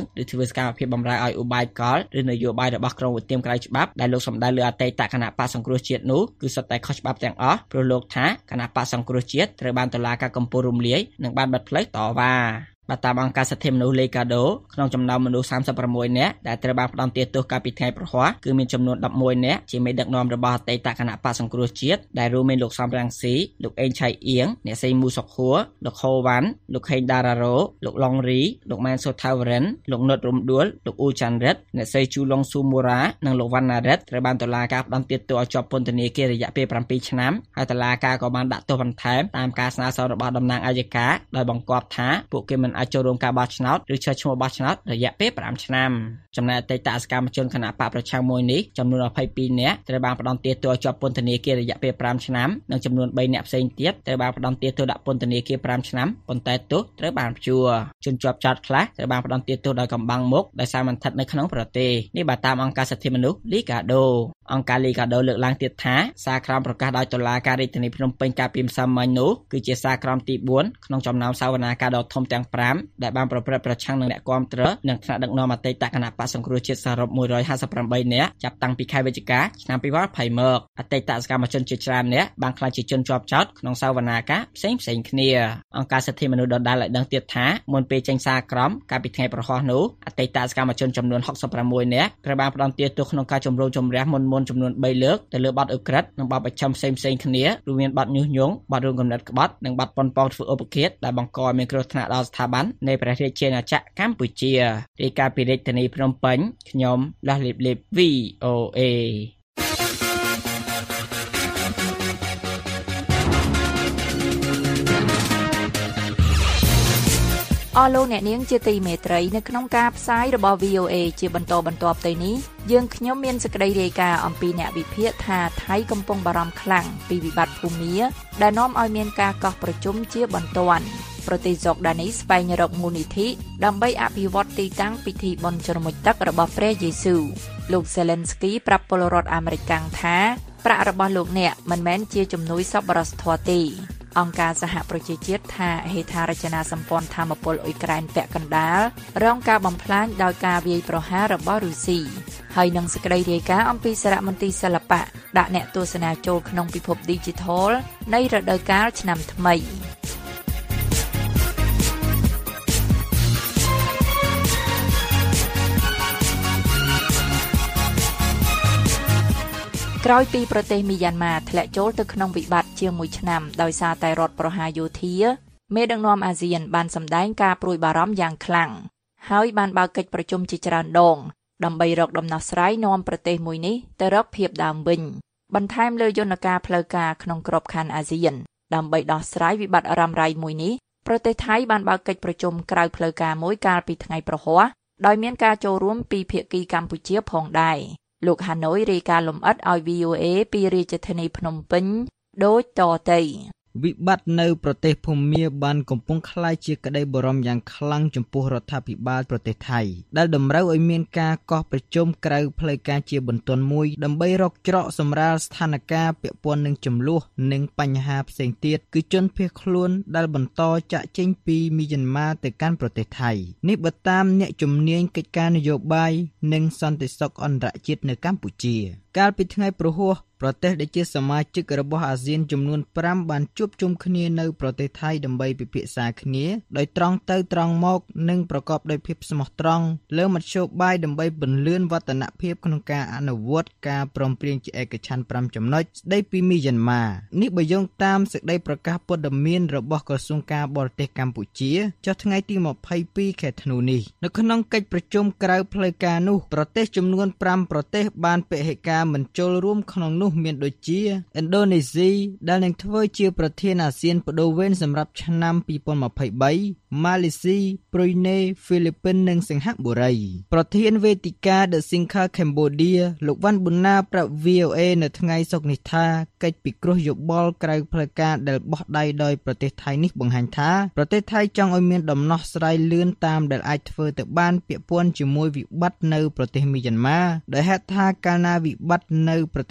ឬធ្វើសកម្មភាពបម្រើឲ្យឧបាយកលឬនយោបាយរបស់ក្រុមឧទាមក្រៅច្បាប់ដែលលោកសម្ដៅលើអតីតគណៈបកសង្គ្រោះជាតិនោះគឺសុទ្ធតែខុសច្បាប់ទាំងអស់ព្រោះលោកថាគណៈបកសង្គ្រោះជាតិត្រូវបានតុលាការកំពូលរំលាយនិងបានបិទផ្លូវតវ៉ាបាទតាមអង្គការសិទ្ធិមនុស្សលេកាដូក្នុងចំណោមមនុស្ស36នាក់ដែលត្រូវបានផ្តន្ទាទោសកាលពីថ្ងៃប្រហ័សគឺមានចំនួន11នាក់ជាមេដឹកនាំរបស់អតីតគណៈបកសង្គ្រោះជាតិដែលរួមមានលោកសំរងស៊ីលោកអេងឆៃអៀងអ្នកស្រីមូសុកហួរលោកហូវ៉ាន់លោកខេងដារ៉ារ៉ូលោកឡុងរីលោកម៉ែនសូថាវរិនលោកនុតរំដួលលោកអ៊ូចាន់រិតអ្នកស្រីជូឡុងស៊ូមូរ៉ានិងលោកវណ្ណារិតត្រូវបានតុលាការផ្តន្ទាទោសឲ្យជាប់ពន្ធនាគាររយៈពេល7ឆ្នាំហើយតុលាការក៏បានដាក់ទោសបន្ថែមតាមការស្នើសុំរបស់តំណាងអัยការដោយបង្គាប់ថាពួកគេមិនអាចចូលរួមការបោះឆ្នោតឬចុះឈ្មោះបោះឆ្នោតរយៈពេល5ឆ្នាំចំណែកអតីតសកម្មជនគណៈបកប្រឆាំងមួយនេះចំនួន22នាក់ត្រូវបានផ្តន្ទាទោសជាប់ពន្ធនាគាររយៈពេល5ឆ្នាំនិងចំនួន3នាក់ផ្សេងទៀតត្រូវបានផ្តន្ទាទោសដាក់ពន្ធនាគារ5ឆ្នាំប៉ុន្តែទោសត្រូវបានព្យួរជនជាប់ចោទខ្លះត្រូវបានផ្តន្ទាទោសដោយកំបាំងមុខដោយសារមិនស្ថិតនៅក្នុងប្រទេសនេះបាទតាមអង្គការសិទ្ធិមនុស្សលីកាដូអង្គការលីកាដូលើកឡើងទៀតថាសារក្រមប្រកាសដោយតុលាការរាជធានីភ្នំពេញកាលពីម្សិលមិញនោះគឺជាសារក្រមទី4ក្នុងចំណោមសវនាការដ៏ធំទាំង5ដែលបានប្រព្រឹត្តប្រឆាំងនឹងអ្នកគាំទ្រនិងថ្នាក់ដឹកនាំអតីតគណៈបកសង្គ្រោះជាតិសរុប158នាក់ចាប់តាំងពីខែវិច្ឆិកាឆ្នាំ2020មកអតីតសកម្មជនជាច្រើននាក់បានក្លាយជាជនជាប់ចោទក្នុងសវនាការផ្សេងៗគ្នាអង្គការសិទ្ធិមនុស្សដដែលឲ្យដឹងទៀតថាមុនពេលចេញសារក្រមកាលពីថ្ងៃប្រហ័សនោះអតីតសកម្មជនចំនួន66នាក់ត្រូវបានផ្តន្ទាទោសក្នុងការជំរុំជម្រះមុនចំនួន3លើកទៅលើបទឧក្រិដ្ឋនិងបទប្រឆាំងផ្សេងៗគ្នារួមមានបទញុះញង់បទរួមគំនិតក្បត់និងបទប៉ុនប៉ងធ្វើឧបឃាតដែលបង្កឲ្យមានគ្រោះថ្នាក់ដល់ស្ថាប័ននៃព្រះរាជាណាចក្រកម្ពុជារាយការណ៍ពីរាជធានីភ្នំពេញខ្ញុំលាស់លីបលីប VOA អស់លោកអ្នកនាងជាទីមេត្រីនៅក្នុងការផ្សាយរបស់ VOA ជាបន្តបន្ទាប់ទៅនេះយើងខ្ញុំមានសេចក្តីរាយការណ៍អំពីអ្នកវិភាគថាថៃកំពុងបារម្ភខ្លាំងពីវិបត្តិភូមាដែលនាំឲ្យមានការកោះប្រជុំជាបន្ទាន់ប្រទេសហ្សូដានីស្វែងរកមូលនិធិដើម្បីអភិវឌ្ឍទីតាំងពិធីបុណ្យជ្រមុជទឹករបស់ព្រះយេស៊ូវលោក Zelensky ប្រាប់ពលរដ្ឋអាមេរិកថាប្រាក់របស់លោកអ្នកមិនមែនជាជំនួយសប្បុរសធម៌ទេអង្គការសហប្រជាជាតិថាហេដ្ឋារចនាសម្ព័ន្ធថាមពលអ៊ុយក្រែនពាក់កណ្ដាលរងការបំផ្លាញដោយការវាយប្រហាររបស់រុស្ស៊ីហើយនឹងសេចក្តីរាយការណ៍អំពីសារមន្ទីរសិល្បៈដាក់អ្នកទស្សនាចូលក្នុងពិភព Digital នៃរដូវកាលឆ្នាំថ្មីក្រោយពីប្រទេសមីយ៉ាន់ម៉ាធ្លាក់ចូលទៅក្នុងវិបត្តិជាង1ឆ្នាំដោយសារតែរដ្ឋប្រហារយោធាមេដឹកនាំអាស៊ានបានសម្ដែងការព្រួយបារម្ភយ៉ាងខ្លាំងហើយបានបើកកិច្ចប្រជុំជាច្រើនដងដើម្បីរកដំណោះស្រាយនាំប្រទេសមួយនេះទៅរកភាពដើមវិញបន្ថែមលើយន្តការផ្លូវការក្នុងក្របខ័ណ្ឌអាស៊ានដើម្បីដោះស្រាយវិបត្តិរ៉ាំរ៉ៃមួយនេះប្រទេសថៃបានបើកកិច្ចប្រជុំក្រៅផ្លូវការមួយកាលពីថ្ងៃប្រហ័សដោយមានការចូលរួមពីភាគីកម្ពុជាផងដែរលោកហាណូយរាយការណ៍លម្អិតឲ្យ VOA ពីរាជធានីភ្នំពេញដូចតទៅវិបត្តិនៅប្រទេសភូមាបានកំពុងក្លាយជាក្តីបារម្ភយ៉ាងខ្លាំងចំពោះរដ្ឋាភិបាលប្រទេសថៃដែលតម្រូវឲ្យមានការកោះប្រជុំក្រៅផ្លូវការជាបន្ទាន់មួយដើម្បីរកច្រកសម្រាលស្ថានភាពពាក់ព័ន្ធនឹងជម្លោះនិងបញ្ហាផ្សេងទៀតគឺជនភៀសខ្លួនដែលបន្តចាក់ចេញពីមីយ៉ាន់ម៉ាទៅកាន់ប្រទេសថៃនេះបើតាមអ្នកជំនាញកិច្ចការនយោបាយនិងសន្តិសុខអន្តរជាតិនៅកម្ពុជាកាលពីថ្ងៃប្រហ័សប្រទេសដែលជាសមាជិករបស់អាស៊ានចំនួន5បានជួបជុំគ្នានៅប្រទេសថៃដើម្បីពិភាក្សាគ្នាដោយត្រង់ទៅត្រង់មកនិងប្រកបដោយភាពស្មោះត្រង់លើមធ្យោបាយដើម្បីពន្លឿនវឌ្ឍនភាពក្នុងការអនុវត្តការព្រមព្រៀងជាឯកច្ឆន្ទ5ចំណុចស្ដីពីមីយ៉ាន់ម៉ានេះបើយោងតាមសេចក្តីប្រកាសព័ត៌មានរបស់ក្រសួងការបរទេសកម្ពុជាចុះថ្ងៃទី22ខែធ្នូនេះនៅក្នុងកិច្ចប្រជុំក្រៅផ្លូវការនោះប្រទេសចំនួន5ប្រទេសបានពហិការមិនចូលរួមក្នុងនោះមានដូចជាឥណ្ឌូនេស៊ីដែលនឹងធ្វើជាប្រធានអាស៊ានបដូវវេនសម្រាប់ឆ្នាំ2023ម៉ាឡេស៊ីប្រុយណេហ្វីលីពីននិងសិង្ហបុរីប្រធានវេទិកា The Single Cambodia លោកវ៉ាន់ប៊ុនណាប្រាប់ VOA នៅថ្ងៃសុក្រនេះថាកិច្ចពិគ្រោះយោបល់ក្រៅផ្លូវការដែលបោះដៃដោយប្រទេសថៃនេះបង្ហាញថាប្រទេសថៃចង់ឲ្យមានដំណោះស្រាយលឿនតាមដែលអាចធ្វើទៅបានពាក់ព័ន្ធជាមួយវិបត្តិនៅប្រទេសមីយ៉ាន់ម៉ាដោយហេតុថាកាលណាវិបត្តិនៅប្រទេសនេះកាន់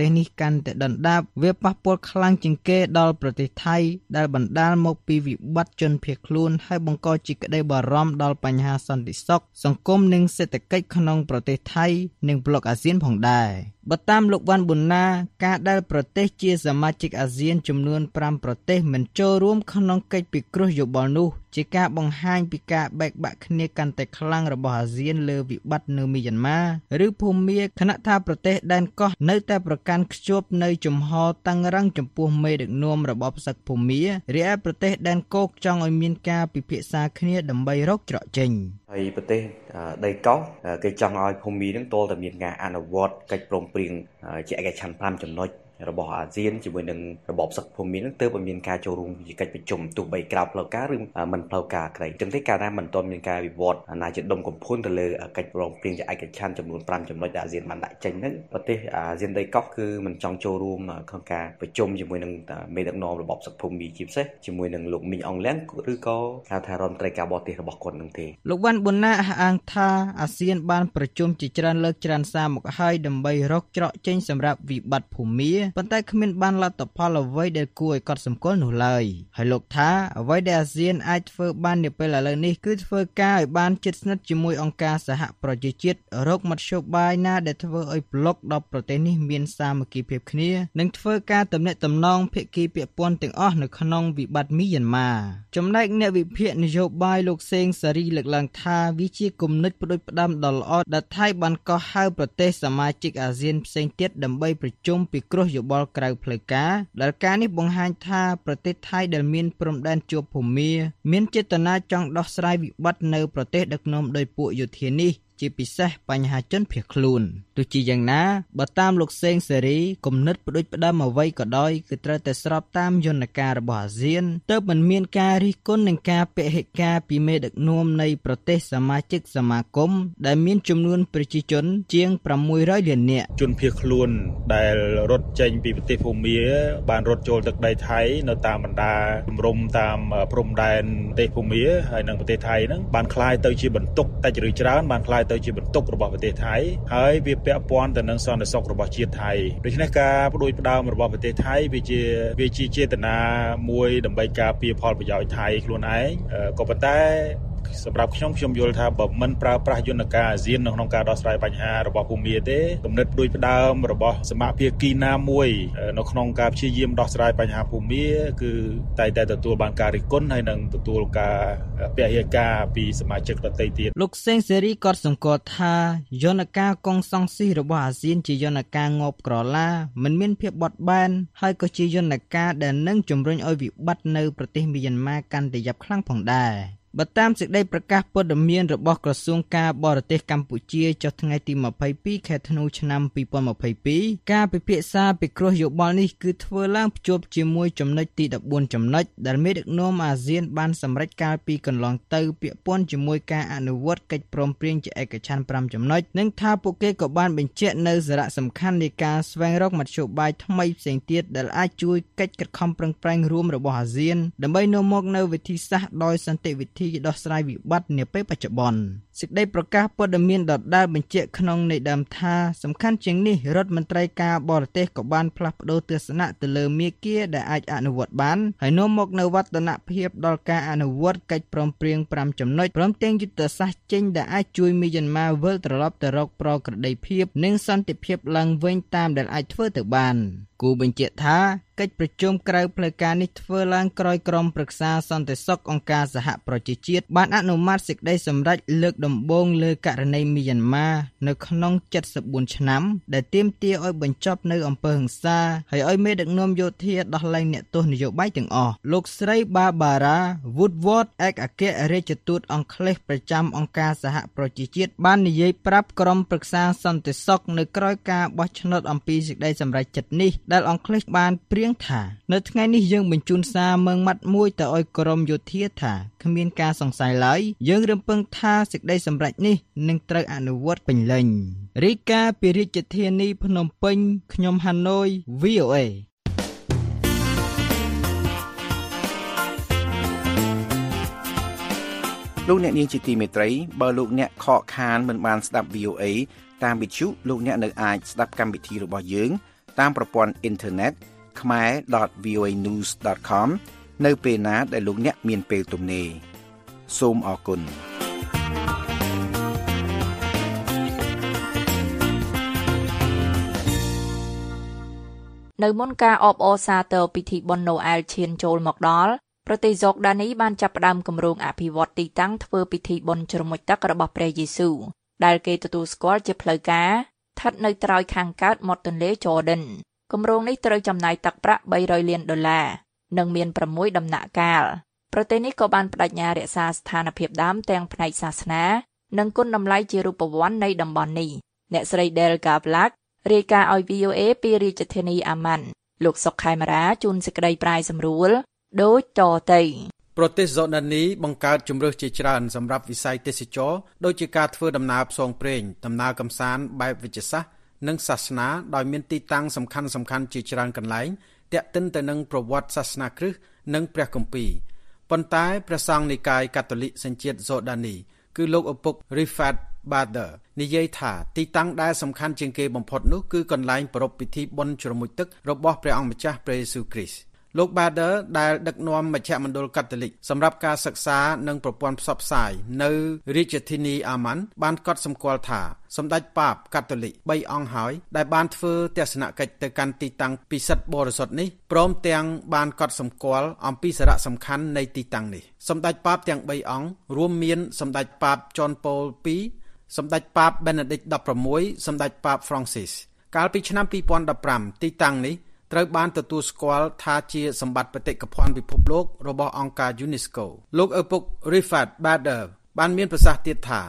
កាន់តែដុនដាបវាប៉ះពាល់ខ្លាំងជាងគេដល់ប្រទេសថៃដែលបណ្ដាលមកពីវិបត្តិជនភៀសខ្លួនហើយបង្កជាក្តីបារម្ភដល់បញ្ហាសន្តិសុខសង្គមនិងសេដ្ឋកិច្ចក្នុងប្រទេសថៃនិងប្លុកអាស៊ានផងដែរបើតាមលោកវ៉ាន់ប៊ុនណាការដែលប្រទេសជាសមាជិកអាស៊ានចំនួន5ប្រទេសមិនចូលរួមក្នុងកិច្ចពិគ្រោះយោបល់នោះជាការបង្ហាញពីការបែកបាក់គ្នាកាន់តែខ្លាំងរបស់អាស៊ានលើវិបត្តិនៅមីយ៉ាន់ម៉ាឬភូមាខណៈថាប្រទេសដែនកោះនៅតែប្រកាន់ខ្ជាប់នៅជំហរតឹងរ៉ឹងចំពោះមេដឹកនាំរបបសឹកភូមារីឯប្រទេសដែនគោកចង់ឲ្យមានការពិភាក្សាគ្នាដើម្បីរកច្រកចេញហើយប្រទេសដីកោះគេចង់ឲ្យភូមានឹងទល់តែមានការអនុវត្តកិច្ចព្រមព្រៀងជាឯកច្ឆន្ទ5ចំណុចរបស់អាស៊ានជាមួយនឹងរបបសឹកភូមិនឹងទើបមានការចូលរួមជាកិច្ចប្រជុំទោះបីក្រៅផ្លូវការឬមិនផ្លូវការក្តីចឹងទេកាលណាមិនទាន់មានការវិវត្តអាណាជាដុំកំភួនទៅលើកិច្ចព្រមព្រៀងជាឯកច្ឆន្ទចំនួន5ចំណុចដែលអាស៊ានបានដាក់ចេញហ្នឹងប្រទេសអាស៊ានដីកោះគឺមិនចង់ចូលរួមក្នុងការប្រជុំជាមួយនឹងមេដឹកនាំរបបសឹកភូមិជាពិសេសជាមួយនឹងលោកមីងអងលៀងឬក៏ហៅថារដ្ឋមន្ត្រីការបរទេសរបស់គាត់នឹងទេលោកវ៉ាន់ប៊ុនណាអះអាងថាអាស៊ានបានប្រជុំជាច្រើនលើកច្រើនសារមកហើយដើម្បីរកច្រកចេញសម្រាប់វិបត្តិភូមាប៉ុន្តែគ្មានបានលទ្ធផលអ្វីដែលគួរឲ្យកត់សម្គាល់នោះឡើយហើយលោកថាអ្វីដែលអាស៊ានអាចធ្វើបាននាពេលឥឡូវនេះគឺធ្វើការឲ្យបានជិតស្និទ្ធជាមួយអង្គការសហប្រជាជាតិរកមធ្យោបាយណាដែលធ្វើឲ្យប្លុក10ប្រទេសនេះមានសាមគ្គីភាពគ្នានិងធ្វើការទំនាក់ទំនងភាគីពាក់ព័ន្ធទាំងអស់នៅក្នុងវិបត្តិមីយ៉ាន់ម៉ាចំណែកអ្នកវិភាគនយោបាយលោកសេងសារីលើកឡើងថាវាជាគំនិតផ្ដួចផ្ដើមដ៏ល្អដែលថៃបានកោះហៅប្រទេសសមាជិកអាស៊ានផ្សេងទៀតដើម្បីប្រជុំពិគ្រោះយោបល់ក្រៅផ្លូវការដែលការនេះបង្ហាញថាប្រទេសថៃដែលមានព្រំដែនជាប់ភូមាមានចេតនាចង់ដោះស្រាយវិបត្តិនៅប្រទេសដឹកនាំដោយពួកយោធានេះជាពិសេសបញ្ហាជនភៀសខ្លួនទោះជាយ៉ាងណាបើតាមលោកសេងសេរីគំនិតផ្ដួចផ្ដើមអ្វីក៏ដោយគឺត្រូវតែស្របតាមយន្តការរបស់អាស៊ានទើបមិនមានការរិះគន់នឹងការពហិការពីមេដឹកនាំនៃប្រទេសសមាជិកសមាគមដែលមានចំនួនប្រជាជនជាង600លាននាក់ជនភៀសខ្លួនដែលរត់ចេញពីប្រទេសភូមាបានរត់ចូលទឹកដីថៃនៅតាមបណ្ដាជំរំតាមព្រំដែនប្រទេសភូមាហើយនិងប្រទេសថៃហ្នឹងបានคล้ายទៅជាបន្ទុកតែជ្រៅច្រើនបានคล้ายទៅជាបន្ទុករបស់ប្រទេសថៃហើយវាពាក់ព័ន្ធទៅនឹងសន្តិសុខរបស់ជាតិថៃដូច្នេះការបដិបត្តិរបស់ប្រទេសថៃវាជាចេតនាមួយដើម្បីការពារផលប្រយោជន៍ថៃខ្លួនឯងក៏ប៉ុន្តែសម្រាប់ខ្ញុំយល់ថាបើមិនប្រើប្រាស់យន្តការអាស៊ាននៅក្នុងការដោះស្រាយបញ្ហារបស់ភូមាទេគំនិតផ្ដួចផ្ដើមរបស់សមាភាគីណាមួយនៅក្នុងការព្យាយាមដោះស្រាយបញ្ហាភូមាគឺតែទទួលបានការរិះគន់ហើយនឹងទទួលការពហិការពីសមាជិកដទៃទៀតលោកសេងសេរីក៏សម្គាល់ថាយន្តការកងសង្ស៊ីរបស់អាស៊ានជាយន្តការងប់ក្រឡាមិនមានភាពបត់បែនហើយក៏ជាយន្តការដែលនឹងជំរុញឲ្យវិបត្តិនៅប្រទេសមីយ៉ាន់ម៉ាកាន់តែយ៉ាប់ខ្លាំងផងដែរបើតាមសេចក្តីប្រកាសព័ត៌មានរបស់ក្រសួងការបរទេសកម្ពុជាចុះថ្ងៃទី22ខែធ្នូឆ្នាំ2022ការពិភាក្សាពិគ្រោះយោបល់នេះគឺធ្វើឡើងភ្ជាប់ជាមួយចំណុចទី14ចំណុចដែលមេដឹកនាំអាស៊ានបានសម្រេចកាលពីកន្លងទៅពាក់ព័ន្ធជាមួយការអនុវត្តកិច្ចព្រមព្រៀងជាឯកច្ឆន្ទ5ចំណុចនិងថាពួកគេក៏បានបញ្ជាក់នៅសារៈសំខាន់នៃការស្វែងរកមធ្យោបាយថ្មីផ្សេងទៀតដែលអាចជួយកិច្ចខិតខំប្រឹងប្រែងរួមរបស់អាស៊ានដើម្បីនាំមកនូវវិធីសាស្ត្រដោយសន្តិវិធីដោះស្រាយវិបត្តិនាពេលបច្ចុប្បន្នសេចក្តីប្រកាសព័ត៌មានដដែលបញ្ជាក់ក្នុងន័យដើមថាសំខាន់ជាងនេះរដ្ឋមន្ត្រីការបរទេសក៏បានផ្លាស់ប្តូរទស្សនៈទៅលើមាគ៌ាដែលអាចអនុវត្តបានហើយនាំមកនូវវឌ្ឍនភាពដល់ការអនុវត្តកិច្ចព្រមព្រៀង5ចំណុចព្រមទាំងយុទ្ធសាស្ត្រចេញដែលអាចជួយមីយ៉ាន់ម៉ាវិលត្រឡប់ទៅរកប្រក្រតីភាពនិងសន្តិភាពឡើងវិញតាមដែលអាចធ្វើទៅបានគូបញ្ជាក់ថាកិច្ចប្រជុំក្រៅផ្លូវការនេះធ្វើឡើងក្រោយក្រុមប្រឹក្សាសន្តិសុខអង្គការសហប្រជាជាតិបានអនុម័តសេចក្តីសម្រេចលើកដំបូងលើករណីមីយ៉ាន់ម៉ានៅក្នុង74ឆ្នាំដែលទាមទារឲ្យបញ្ចប់នៅអំពើហិង្សាហើយឲ្យមេដឹកនាំយោធាដោះលែងអ្នកទោសនយោបាយទាំងអស់លោកស្រី Barbara Woodward ឯកអគ្គរដ្ឋទូតអង់គ្លេសប្រចាំអង្គការសហប្រជាជាតិបាននិយាយប្រាប់ក្រុមប្រឹក្សាសន្តិសុខនៅក្រោយការបោះឆ្នោតអំពីសេចក្តីសម្រេចចិត្តនេះដែលអង់គ្លេសបានព្រៀងថានៅថ្ងៃនេះយើងបញ្ជូនសារម៉ឺងម៉ាត់មួយទៅឲ្យក្រុមយោធាថាគ្មានការសង្ស័យឡើយយើងរំពឹងថាសេចក្តីសម្រេចនេះនឹងត្រូវអនុវត្តពេញលេញរាយការណ៍ពីរាជធានីភ្នំពេញខ្ញុំហាណូយ VOA លោកអ្នកនាងជាទីមេត្រីបើលោកអ្នកខកខានមិនបានស្ដាប់ VOA តាមវិទ្យុលោកអ្នកនៅអាចស្ដាប់កម្មវិធីរបស់យើងតាមប្រព័ន្ធអ៊ីនធឺណិត khmer.voanews.com នៅពេលណាដែលលោកអ្នកមានពេលទំនេរសូមអរគុណនៅមុនការអបអរសាទរពិធីបុណ្យណូអែលឈានចូលមកដល់ប្រទេសយ៉ូដានីបានចាប់ផ្ដើមគម្រោងអភិវឌ្ឍទីតាំងធ្វើពិធីបុណ្យជ្រមុជទឹករបស់ព្រះយេស៊ូវដែលគេទទួលស្គាល់ជាផ្លូវការស្ថិតនៅត្រើយខាងកើតមាត់ទន្លេ Jordan គម្រោងនេះត្រូវចំណាយទឹកប្រាក់$300 លាននិងមាន6ដំណាក់កាលប្រទេសនេះក៏បានបដិញ្ញារក្សាស្ថានភាពដើមទាំងផ្នែកសាសនានិងគុណតម្លៃជារូបវ័ន្តនៃតំបន់នេះអ្នកស្រី Del Gavlak រាយការណ៍ឲ្យ VOA ពីរាជធានីអាម៉ាន់លោកសុកខេមរាជួនសេចក្តីប្រាយសម្រួលដូចតទៅប្រទេសយ៉ូដានីបង្កើតជម្រើសជាច្រើនសម្រាប់វិស័យទេសចរណ៍ដូចជាការធ្វើដំណើរផ្សងព្រេងដំណើរកម្សាន្តបែបវិទ្យាសាស្ត្រនិងសាសនាដោយមានទីតាំងសំខាន់ៗជាច្រើនកន្លែងទាក់ទិនទៅនឹងប្រវត្តិសាសនាគ្រិស្តនិងព្រះគម្ពីរប៉ុន្តែព្រះសង្ឃនិកាយកាតូលិកសញ្ជាតិយ៉ូដានីគឺលោកឪពុក Rifat Bader និយាយថាទីតាំងដែលសំខាន់ជាងគេបំផុតនោះគឺកន្លែងប្រារព្ធពិធីបុណ្យជ្រមុជទឹករបស់ព្រះអង្គម្ចាស់ព្រះយេស៊ូវគ្រីស្ទលោក Bader ដែលដឹកនាំមជ្ឈមណ្ឌលកាតូលិកសម្រាប់ការសិក្សានិងប្រព័ន្ធផ្សព្វផ្សាយនៅរាជធានីអាម៉ាន់បានកត់សម្គាល់ថាសម្ដេចប៉ាបកាតូលិក3អង្គហើយដែលបានធ្វើទស្សនកិច្ចទៅកាន់ទីតាំងពិសិដ្ឋបរិសុទ្ធនេះព្រមទាំងបានកត់សម្គាល់អំពីសារៈសំខាន់នៃទីតាំងនេះសម្ដេចប៉ាបទាំង3អង្គរួមមានសម្ដេចប៉ាបចុនប៉ូល2សម្ដេចប៉ាបបេណាឌិក16សម្ដេចប៉ាបហ្វ្រង់ស៊ីសកាលពីឆ្នាំ2015ទីតាំងនេះត្រូវបានទទួលស្គាល់ថាជាសម្បត្តិបេតិកភណ្ឌពិភពលោករបស់អង្គការ UNESCO លោកឪពុក Rifat Bader បានមានប្រសាសន៍ទៀតថា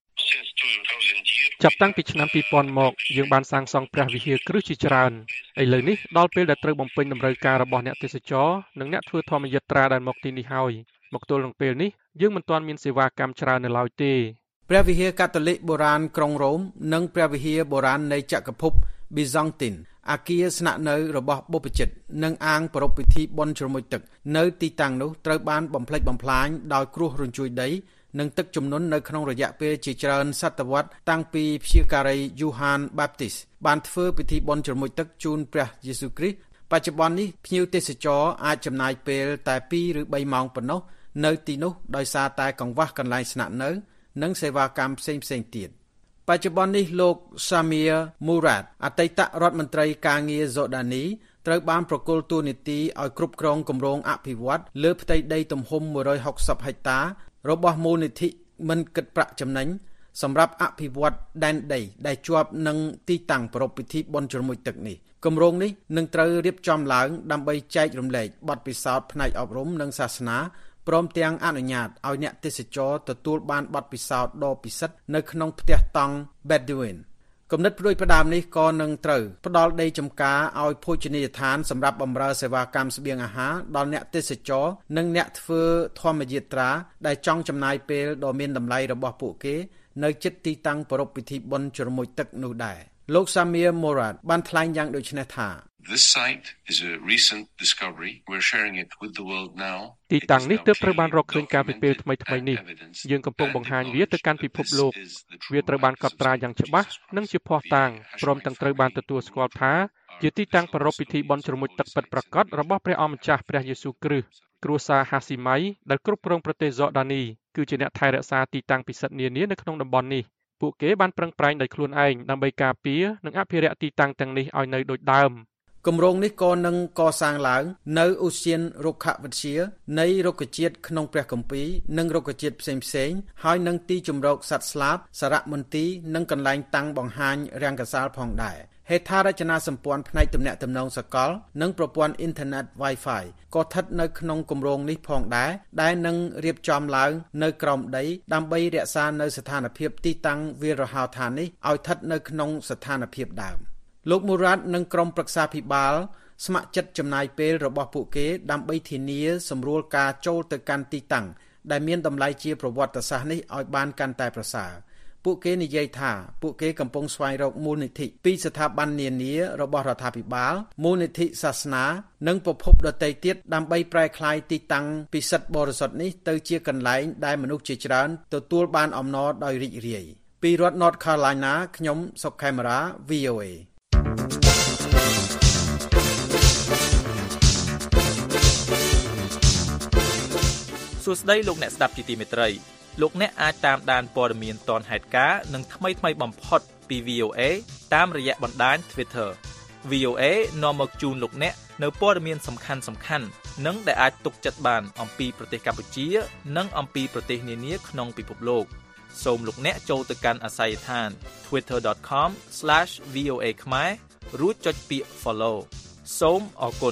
ចាប់តាំងពីឆ្នាំ2000មកយើងបានសាងសង់ព្រះវិហារគ្រឹះជាច្រើនឥឡូវនេះដល់ពេលដែលត្រូវបំពេញតម្រូវការរបស់អ្នកទេសចរនិងអ្នកធ្វើធម្មយាត្រាដែលមកទីនេះហើយមកទល់នឹងពេលនេះយើងមិនទាន់មានសេវាកម្មច្រើននៅឡើយទេព្រះវិហារកាតូលិកបុរាណក្រុងរ៉ូមនិងព្រះវិហារបុរាណនៃចក្រភព Byzantine អគារស្នាក់នៅរបស់បុព្វជិតនិងអាងប្រារព្ធពិធីបុណ្យជ្រមុជទឹកនៅទីតាំងនោះត្រូវបានបំផ្លិចបំផ្លាញដោយគ្រោះរញ្ជួយដីនិងទឹកជំនន់នៅក្នុងរយៈពេលជាច្រើនសតវត្សតាំងពីព្យាការីយូហានបាបទីសបានធ្វើពិធីបុណ្យជ្រមុជទឹកជូនព្រះយេស៊ូវគ្រីស្ទបច្ចុប្បន្ននេះភ្ញៀវទេសចរអាចចំណាយពេលតែ2ឬ3ម៉ោងប៉ុណ្ណោះនៅទីនោះដោយសារតែកង្វះកន្លែងស្នាក់នៅនិងសេវាកម្មផ្សេងៗទៀតបច្ចុប្បន្ននេះលោក Samir Murad អតីតរដ្ឋមន្ត្រីការងារយ៉ូដានីត្រូវបានប្រគល់តួនាទីឲ្យគ្រប់គ្រងគម្រោងអភិវឌ្ឍលើផ្ទៃដីទំហំ160ហិកតារបស់មូលនិធិមិនគិតប្រាក់ចំណេញសម្រាប់អភិវឌ្ឍដែនដីដែលជាប់នឹងទីតាំងប្រារព្ធពិធីបុណ្យជ្រមុជទឹកនេះគម្រោងនេះនឹងត្រូវរៀបចំឡើងដើម្បីចែករំលែកបទពិសោធន៍ផ្នែកអប់រំនិងសាសនាព្រមទាំងអនុញ្ញាតឲ្យអ្នកទេសចរទទួលបានបទពិសោធន៍ដ៏ពិសិដ្ឋនៅក្នុងផ្ទះតង់ Bedouin គំនិតផ្ដួចផ្ដើមនេះក៏នឹងត្រូវផ្ដល់ដីចម្ការឲ្យភោជនីយដ្ឋានសម្រាប់បម្រើសេវាកម្មស្បៀងអាហារដល់អ្នកទេសចរនិងអ្នកធ្វើធម្មយាត្រាដែលចង់ចំណាយពេលដ៏មានតម្លៃរបស់ពួកគេនៅជិតទីតាំងប្រារព្ធពិធីបុណ្យជ្រមុជទឹកនោះដែរលោក Samir Murad បានថ្លែងយ៉ាងដូចនេះថា This site is a recent discovery. We're sharing it with the world now. ទីតាំងនេះទើបត្រូវបានរកឃើញកាលពីពេលថ្មីៗនេះយើងកំពុងបង្ហាញវាទៅកាន់ពិភពលោកវាត្រូវបានកត់ត្រាយ៉ាងច្បាស់និងជាភស្តុតាងព្រមទាំងត្រូវបានទទួលស្គាល់ថាជាទីតាំងប្រារព្ធពិធីបុណ្យជ្រមុជទឹកពិតប្រាកដរបស់ព្រះអង្គម្ចាស់ព្រះយេស៊ូវគ្រីស្ទគ្រួសារហាស៊ីម៉ៃដែលគ្រប់គ្រងប្រទេសយ៉ូដានីគឺជាអ្នកថែរក្សាទីតាំងពិសិដ្ឋនានានៅក្នុងតំបន់នេះពួកគេបានប្រឹងប្រែងដោយខ្លួនឯងដើម្បីការពារនិងអភិរក្សទីតាំងទាំងនេះឲ្យនៅដូចដើមគម្រោងនេះក៏នឹងកសាងឡើងនៅឧទ្យានរុក្ខវិទ្យានៃរុក្ខជាតិក្នុងព្រះគម្ពីរនិងរុក្ខជាតិផ្សេងៗហើយនឹងទីជម្រកសត្វស្លាបសារមន្ទីរនិងកន្លែងតាំងបង្ហាញរាងកាសាលផងដែរហេដ្ឋារចនាសម្ព័ន្ធផ្នែកទំនាក់ទំនងសកលនិងប្រព័ន្ធអ៊ីនធឺណិត Wi-Fi ក៏ស្ថិតនៅក្នុងគម្រោងនេះផងដែរដែលនឹងរៀបចំឡើងនៅក្រោមដីដើម្បីរក្សានៅស្ថានភាពទីតាំងវាលរហោដ្ឋាននេះឲ្យស្ថិតនៅក្នុងស្ថានភាពដើមលោក Murad និងក្រុមប្រឹក្សាភិបាលស្ម័គ្រចិត្តចំណាយពេលរបស់ពួកគេដើម្បីធានាសម្រួលការចូលទៅកាន់ទីតាំងដែលមានតម្លៃជាប្រវត្តិសាស្ត្រនេះឲ្យបានកាន់តែប្រសើរពួកគេនិយាយថាពួកគេកំពុងស្វែងរកមូលនិធិពីស្ថាប័ននានារបស់រដ្ឋាភិបាលមូលនិធិសាសនានិងប្រភពដទៃទៀតដើម្បីប្រែក្លាយទីតាំងពិសិដ្ឋបរិសុទ្ធនេះទៅជាកន្លែងដែលមនុស្សជាច្រើនទទួលបានអំណរដោយរីករាយពីរដ្ឋ North Carolina ខ្ញុំសុកខេមរា VOA ួស្តីលោកអ្នកស្ដាប់ជាទីមេត្រីលោកអ្នកអាចតាមដានព័ត៌មានទាន់ហេតុការណ៍និងថ្មីៗបំផុតពី VOA តាមរយៈបណ្ដាញ Twitter VOA នាំមកជូនលោកអ្នកនៅព័ត៌មានសំខាន់ៗនិងដែលអាចទុកចិត្តបានអំពីប្រទេសកម្ពុជានិងអំពីប្រទេសនានាក្នុងពិភពលោកសូមលោកអ្នកចូលទៅកាន់អាសយដ្ឋាន twitter.com/voa ខ្មែររួចចុចពាក្យ follow សូមអរគុណ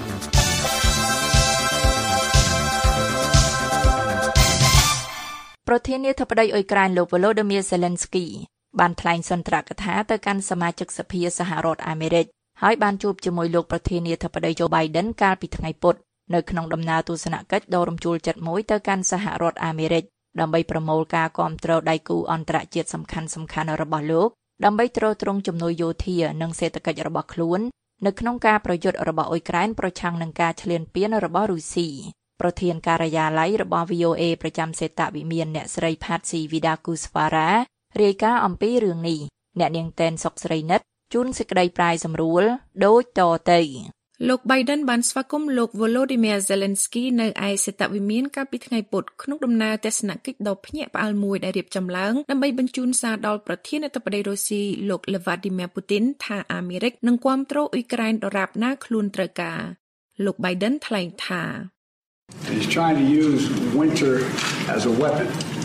ប្រធានាធិបតីអ៊ុយក្រែនលោក Volodymyr Zelensky បានថ្លែងសុន្ទរកថាទៅកាន់សមាជិកសភាសហរដ្ឋអាមេរិកហើយបានជួបជាមួយលោកប្រធានាធិបតី Joe Biden កាលពីថ្ងៃពុធនៅក្នុងដំណើរទស្សនកិច្ចដ៏រំជួលចិត្តមួយទៅកាន់សហរដ្ឋអាមេរិកដើម្បីប្រមូលការគាំទ្រដៃគូអន្តរជាតិសំខាន់ៗរបស់លោកដើម្បីទ្រទ្រង់ជំនួយយោធានិងសេដ្ឋកិច្ចរបស់ខ្លួននៅក្នុងការប្រយុទ្ធរបស់អ៊ុយក្រែនប្រឆាំងនឹងការឈ្លានពានរបស់រុស្ស៊ីប្រធានការិយាល័យរបស់ VOA ប្រចាំសេតវិមានអ្នកស្រី Patsy Widakuswara រាយការណ៍អំពីរឿងនេះអ្នកនាងតែនសុកស្រីនិតជូនសេចក្តីប្រាយសម្រួលដូចតទៅលោក Biden បានស្វាគមន៍លោក Volodymyr Zelensky នៅឯសេតវិមានកាលពីថ្ងៃពុធក្នុងដំណើរទស្សនកិច្ចដ៏ភ្ញាក់ផ្អើលមួយដែលរៀបចំឡើងដើម្បីបញ្ជូនសារដល់ប្រធានាធិបតីរុស្ស៊ីលោក Vladimir Putin ថាអាមេរិកនឹងគាំទ្រអ៊ុយក្រែនដរាបណាខ្លួនត្រូវការលោក Biden ថ្លែងថា He's trying to use winter as a weapon.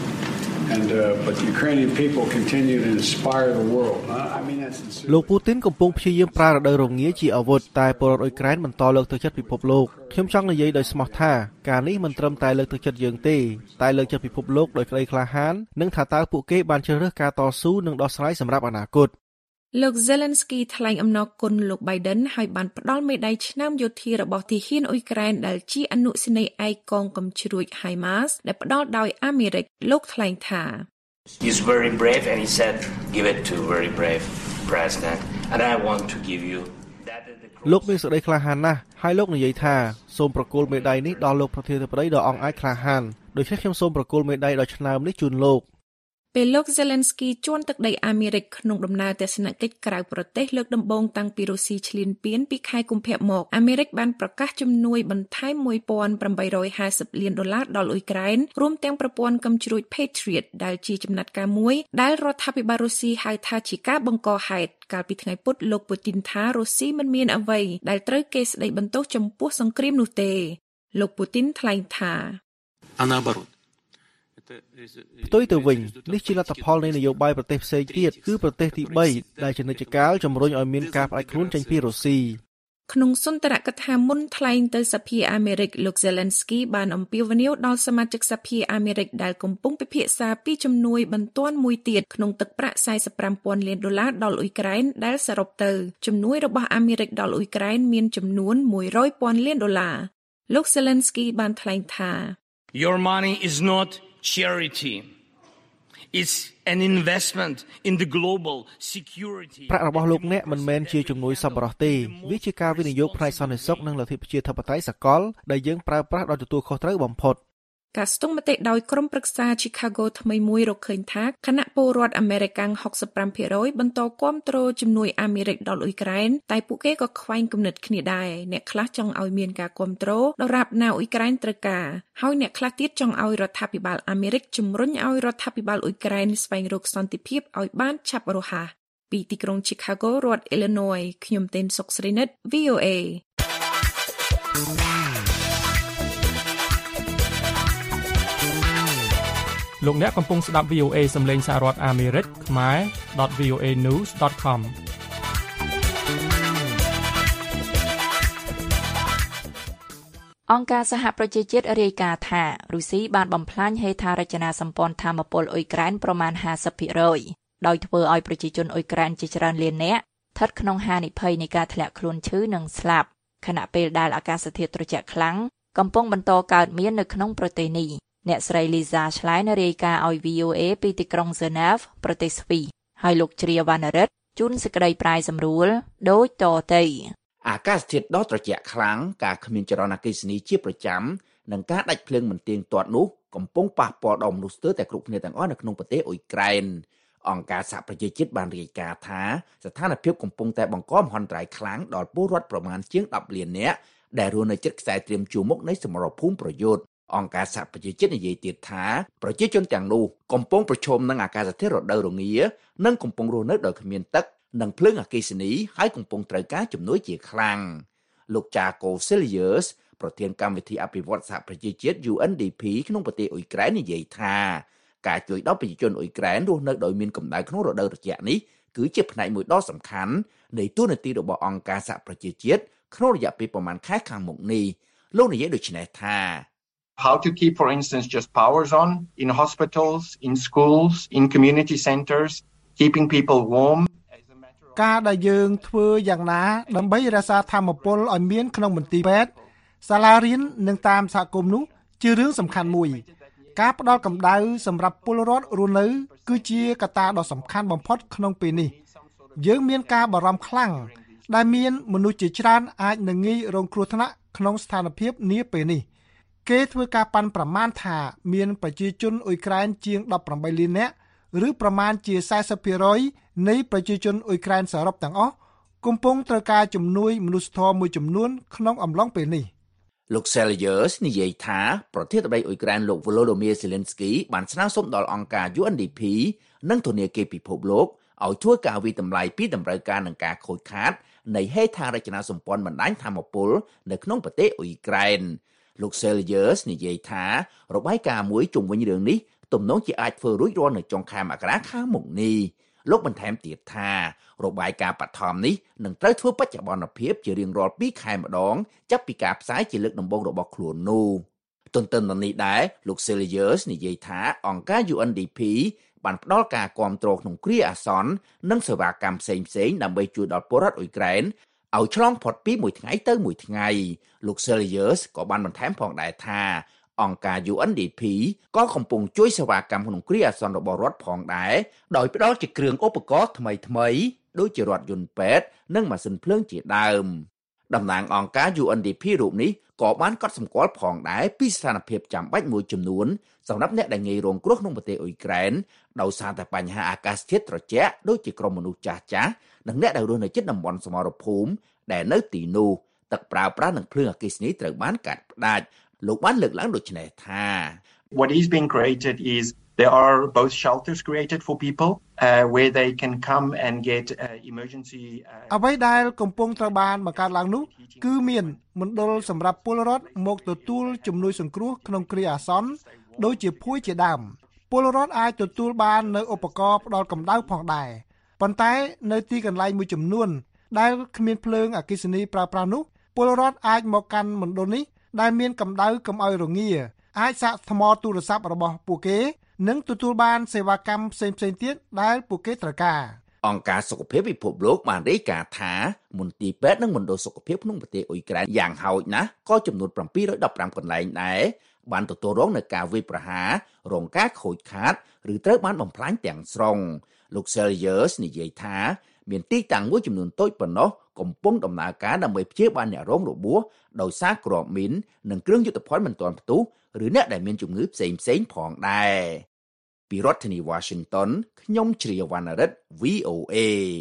But the Ukrainian people continue to inspire the world. I mean that's sincere. លោកពូទីនកំពុងព្យាយាមប្រើរដូវរងាជាអាវុធតែពលរដ្ឋអ៊ុយក្រែនបន្តលើកទឹកចិត្តពិភពលោកខ្ញុំចង់និយាយដោយស្មោះថាការនេះមិនត្រឹមតែលើកទឹកចិត្តយើងទេតែលើកចិត្តពិភពលោកដោយក្តីក្លាហាននិងថាតើពួកគេបានជ្រើសរើសការតស៊ូនិងដោះស្រាយសម្រាប់អនាគតលោក Zelensky ថ្លែងអំណរគុណលោក Biden ហើយបានផ្ដល់មេដាយឆ្នាំយោធារបស់ទាហានអ៊ុយក្រែនដែលជាអនុសេនីយ៍ឯកកងកំជ្រួច HIMARS ដែលផ្ដល់ដោយអាមេរិកលោកថ្លែងថា He's very brave and he said give it to very brave president and I want to give you លោកមានសេចក្តីក្លាហានណាស់ហើយលោកនិយាយថាសូមប្រគល់មេដាយនេះដល់លោកប្រធានាធិបតីដ៏អង់អាចក្លាហានដូច្នេះខ្ញុំសូមប្រគល់មេដាយដ៏ឆ្នើមនេះជូនលោកពេលលោក Zelensky ជួនទឹកដីអាមេរិកក្នុងដំណើរទស្សនកិច្ចក្រៅប្រទេសលើកដំបូងតាំងពីរុស្ស៊ីឈ្លានពានពីខែកុម្ភៈមកអាមេរិកបានប្រកាសជំនួយបន្ថែម$1,850 លានដល់អ៊ុយក្រែនរួមទាំងប្រព័ន្ធកំជ្រួច Patriot ដែលជាចំណាត់ការមួយដែលរដ្ឋាភិបាលរុស្ស៊ីហៅថាជាការបង្កហេតុកាលពីថ្ងៃពុធលោកពូទីនថារុស្ស៊ីមិនមានអ្វីដែលត្រូវគេស្ដីបន្ទោសចំពោះសង្គ្រាមនោះទេលោកពូទីនថ្លែងថាផ្ទុយទៅវិញនេះជាលទ្ធផលនៃនយោបាយប្រទេសផ្សេងទៀតគឺប្រទេសទី3ដែលជានិច្ចកាលជំរុញឲ្យមានការផ្ដាច់ខ្លួនចេញពីរុស្ស៊ីក្នុងសុន្ទរកថាមុនថ្លែងទៅសភាអាមេរិកលោក Zelensky បានអំពាវនាវដល់សមាជិកសភាអាមេរិកដែលកំពុងពិភាក្សាពីជំនួយបន្ទាន់មួយទៀតក្នុងទឹកប្រាក់$45,000 លានដល់អ៊ុយក្រែនដែលសរុបទៅជំនួយរបស់អាមេរិកដល់អ៊ុយក្រែនមានចំនួន$100,000 លានលោក Zelensky បានថ្លែងថា Your money is not charity it's an investment in the global security ប្រាក់របស់លោកអ្នកមិនមែនជាជំនួយសប្បុរសទេវាជាការវិនិយោគផ្នែកសន្តិសុខនិងលទ្ធិប្រជាធិបតេយ្យសកលដែលយើងប្រើប្រាស់ដោយទទួលខុសត្រូវបំផុតការស្ទង់មតិដោយក្រុមប្រឹក្សា Chicago ថ្មីមួយរកឃើញថាគណៈពលរដ្ឋអាមេរិក 65% បន្តគាំទ្រជំនួយអាមេរិកដល់អ៊ុយក្រែនតែពួកគេក៏ខ្វែងគំនិតគ្នាដែរអ្នកខ្លះចង់ឲ្យមានការគាំទ្រដរាបណាអ៊ុយក្រែនត្រូវការហើយអ្នកខ្លះទៀតចង់ឲ្យរដ្ឋាភិបាលអាមេរិកជំរុញឲ្យរដ្ឋាភិបាលអ៊ុយក្រែនស្វែងរកសន្តិភាពឲ្យបានឆាប់រហ័សពីទីក្រុង Chicago រដ្ឋ Illinois ខ្ញុំទេនសុកស្រីនិត VOA លោកអ្នកកំពុងស្ដាប់ VOA សំឡេងសហរដ្ឋអាមេរិកខ្មែរ .voanews.com អង្គការសហប្រជាជាតិរាយការណ៍ថារុស្ស៊ីបានបំផ្លាញហេដ្ឋារចនាសម្ព័ន្ធថាមពលអ៊ុយក្រែនប្រមាណ 50% ដោយធ្វើឲ្យប្រជាជនអ៊ុយក្រែនជាច្រើនលាននាក់ស្ថិតក្នុងហានិភ័យនៃការធ្លាក់ខ្លួនឈឺនិងស្លាប់ខណៈពេលដែលអាកាសធាតុត្រជាក់ខ្លាំងកំពុងបន្តកើតមាននៅក្នុងប្រទេសនេះអ្នកស្រី Lisa Schlein រាយការណ៍ឲ្យ VOA ពីទីក្រុង Geneva ប្រទេសស្វីសហើយលោកជ្រាវណ្ណរិទ្ធជូនសេចក្តីប្រាយសម្រួលដូចតទៅអាកាសធាតុដ៏ត្រជាក់ខ្លាំងការគ្មានចរន្តអគ្គិសនីជាប្រចាំនិងការដាច់ភ្លើងមិនទៀងទាត់នោះកំពុងប៉ះពាល់ដល់មនុស្សតែគ្រប់គ្នាទាំងអស់នៅក្នុងប្រទេសអ៊ុយក្រែនអង្គការសហប្រជាជាតិបានរាយការណ៍ថាស្ថានភាពកំពុងតែបង្កមហន្តរាយខ្លាំងដល់ពលរដ្ឋប្រមាណជាង10លាននាក់ដែលរស់នៅជិតខ្សែត្រៀមជួរមុខនៃសមរភូមិប្រយុទ្ធអង្គការសហប្រជាជាតិនិយាយទៀតថាប្រជាជនទាំងនោះកំពុងប្រឈមនឹងអាកាសធាតុរដូវរងានិងកំពុងរស់នៅដោយគ្មានទឹកនិងភ្លើងអគ្គិសនីហើយកំពុងត្រូវការជំនួយជាខ្លាំងលោក Jaco Selius ប្រធានកម្មវិធីអភិវឌ្ឍសហប្រជាជាតិ UNDP ក្នុងប្រទេសអ៊ុយក្រែននិយាយថាការជួយដល់ប្រជាជនអ៊ុយក្រែនរស់នៅដោយមានកម្ដៅក្នុងរដូវត្រជាក់នេះគឺជាផ្នែកមួយដ៏សំខាន់នៃតួនាទីរបស់អង្គការសហប្រជាជាតិក្នុងរយៈពេលប្រមាណខែខាងមុខនេះលោកនិយាយដូចនេះថា How to keep, for instance, just powers on in hospitals, in schools, in community centers, keeping people warm. ការដែលយើងធ្វើយ៉ាងណាដើម្បីរក្សាថាមពលឲ្យមានក្នុងមន្ទីរពេទ្យសាលារៀននិងតាមសហគមន៍នោះជារឿងសំខាន់មួយការផ្ដល់កម្ដៅសម្រាប់ពលរដ្ឋរស់នៅគឺជាកត្តាដ៏សំខាន់បំផុតក្នុងពេលនេះយើងមានការបារម្ភខ្លាំងដែលមានមនុស្សជាច្រើនអាចនឹងងាយរងគ្រោះថ្នាក់ក្នុងស្ថានភាពនាពេលនេះគេធ្វើការប៉ាន់ប្រមាណថាមានប្រជាជនអ៊ុយក្រែនជាង18លាននាក់ឬប្រមាណជា 40% នៃប្រជាជនអ៊ុយក្រែនសរុបទាំងអស់កំពុងត្រូវការជំនួយមនុស្សធម៌មួយចំនួនក្នុងអំឡុងពេលនេះលោក Selius និយាយថាប្រធានាធិបតីអ៊ុយក្រែនលោក Volodymyr Zelensky បានស្នើសុំដល់អង្គការ UNDP និងធនាគារពិភពលោកឲ្យធ្វើការវិតម្លៃពីតម្រូវការនិងការខូចខាតនៃហេដ្ឋារចនាសម្ព័ន្ធបណ្ដាញថាមពលនៅក្នុងប្រទេសអ៊ុយក្រែនលោក Selius និយាយថារបាយការណ៍មួយជុំវិញរឿងនេះទំនងជាអាចធ្វើរួចរាល់នៅចុងខែមករាខាងមុខនេះលោកបន្ថែមទៀតថារបាយការណ៍បឋមនេះនឹងត្រូវធ្វើបច្ចុប្បន្នភាពជារៀងរាល់2ខែម្ដងចាប់ពីការផ្សាយជាលើកដំបូងរបស់ខ្លួននោះទន្ទឹមនឹងនេះដែរលោក Selius និយាយថាអង្គការ UNDP បានផ្ដល់ការគាំទ្រក្នុងគ្រាអាសន្ននិងសេវាកម្មផ្សេងៗដើម្បីជួយដល់ពលរដ្ឋអ៊ុយក្រែនឲ្យឆ្លងផុតពីមួយថ្ងៃទៅមួយថ្ងៃលោក Selius ក៏បានបន្ថែមផងដែរថាអង្គការ UNDP ក៏កំពុងជួយសេវាកម្មក្នុងគ្រាអាសន្នរបស់រដ្ឋផងដែរដោយផ្ដល់ជាគ្រឿងឧបករណ៍ថ្មីៗដូចជារថយន្តពេទ្យនិងម៉ាស៊ីនភ្លើងជាដើមតំណាងអង្គការ UNDP រូបនេះក៏បានកត់សម្គាល់ផងដែរពីស្ថានភាពចាំបាច់មួយចំនួនសម្រាប់អ្នកដែលងាយរងគ្រោះក្នុងប្រទេសអ៊ុយក្រែនដោយសារតែបញ្ហាអាកាសធាតុត្រជាក់ដូចជាក្រុមមនុស្សចាស់ៗនិងអ្នកដែលរស់នៅជិតតំបន់សមរភូមិដែលនៅទីនោះទឹកប្រើប្រាស់និងភ្លើងអគ្គិសនីត្រូវបានកាត់ផ្ដាច់លោកបានលើកឡើងដូចនេះថា What is being created is there are both shelters created for people where they can come and get emergency អ្វីដែលកំពុងត្រូវបានបង្កើតឡើងនោះគឺមានមណ្ឌលសម្រាប់ពលរដ្ឋមកទទួលជំនួយសង្គ្រោះក្នុងគ្រាអាសន្នដូចជាភួយជាដើមពលរដ្ឋអាចទទួលបាននៅឧបករណ៍ផ្ដល់កម្ដៅផងដែរប៉ុន្តែនៅទីកន្លែងមួយចំនួនដែលគ្មានភ្លើងអគ្គិសនីប្រើប្រាស់នោះពលរដ្ឋអាចមកកាន់មណ្ឌលនេះដែលមានកម្ដៅកុំឲ្យរងាអាចសាកថ្មទូរស័ព្ទរបស់ពួកគេនិងទទួលបានសេវាកម្មផ្សេងៗទៀតដែលពួកគេត្រូវការអង្គការសុខភាពពិភពលោកបានរាយការណ៍ថាមន្ទីរពេទ្យនិងមណ្ឌលសុខភាពក្នុងប្រទេសអ៊ុយក្រែនយ៉ាងហោចណាស់ក៏ចំនួន715កន្លែងដែរបានទទួលរងនឹងការវាយប្រហាររងការខូចខាតឬត្រូវបានបំផ្លាញទាំងស្រុងលោក Selius និយាយថាមានទីតាំងមួយចំនួនតូចប៉ុណ្ណោះកំពុងដំណើរការដើម្បីព្យាបាលអ្នករងរបួសដោយសារគ្រាប់មីននិងគ្រឿងយុទ្ធភ័ណ្ឌមិនទាន់ផ្ទុះឬអ្នកដែលមានជំងឺផ្សេងៗផងដែរពីរដ្ឋធានី Washington ខ្ញុំជ្រាវវណ្ណរិទ្ធ VOA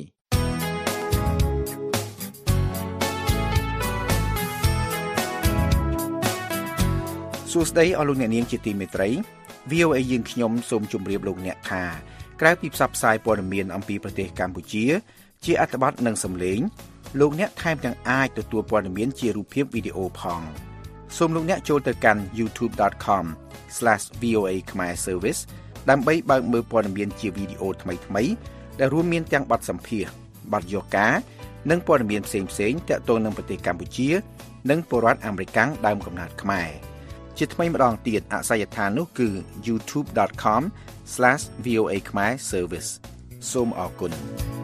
សួស្តីអស់លោកអ្នកនាងជាទីមេត្រី VOA យើងខ្ញុំសូមជម្រាបលោកអ្នកថាក្រៅពីផ្សព្វផ្សាយព័ត៌មានអំពីប្រទេសកម្ពុជាជាអត្ថបទនិងសំឡេងលោកអ្នកថែមទាំងអាចទទួលព័ត៌មានជារូបភាពវីដេអូផងសូមលោកអ្នកចូលទៅកាន់ youtube.com/VOA Khmer Service ដើម្បីបើកមើលព័ត៌មានជាវីដេអូថ្មីៗដែលរួមមានទាំងបទសម្ភាសន៍បទយកការនិងព័ត៌មានផ្សេងៗទាក់ទងនឹងប្រទេសកម្ពុជានិងពលរដ្ឋអាមេរិកដើមកំណើតខ្មែរជាថ្មីម្ដងទៀតអាសយដ្ឋាននោះគឺ youtube.com/VOA Khmer Service សូមអរគុណ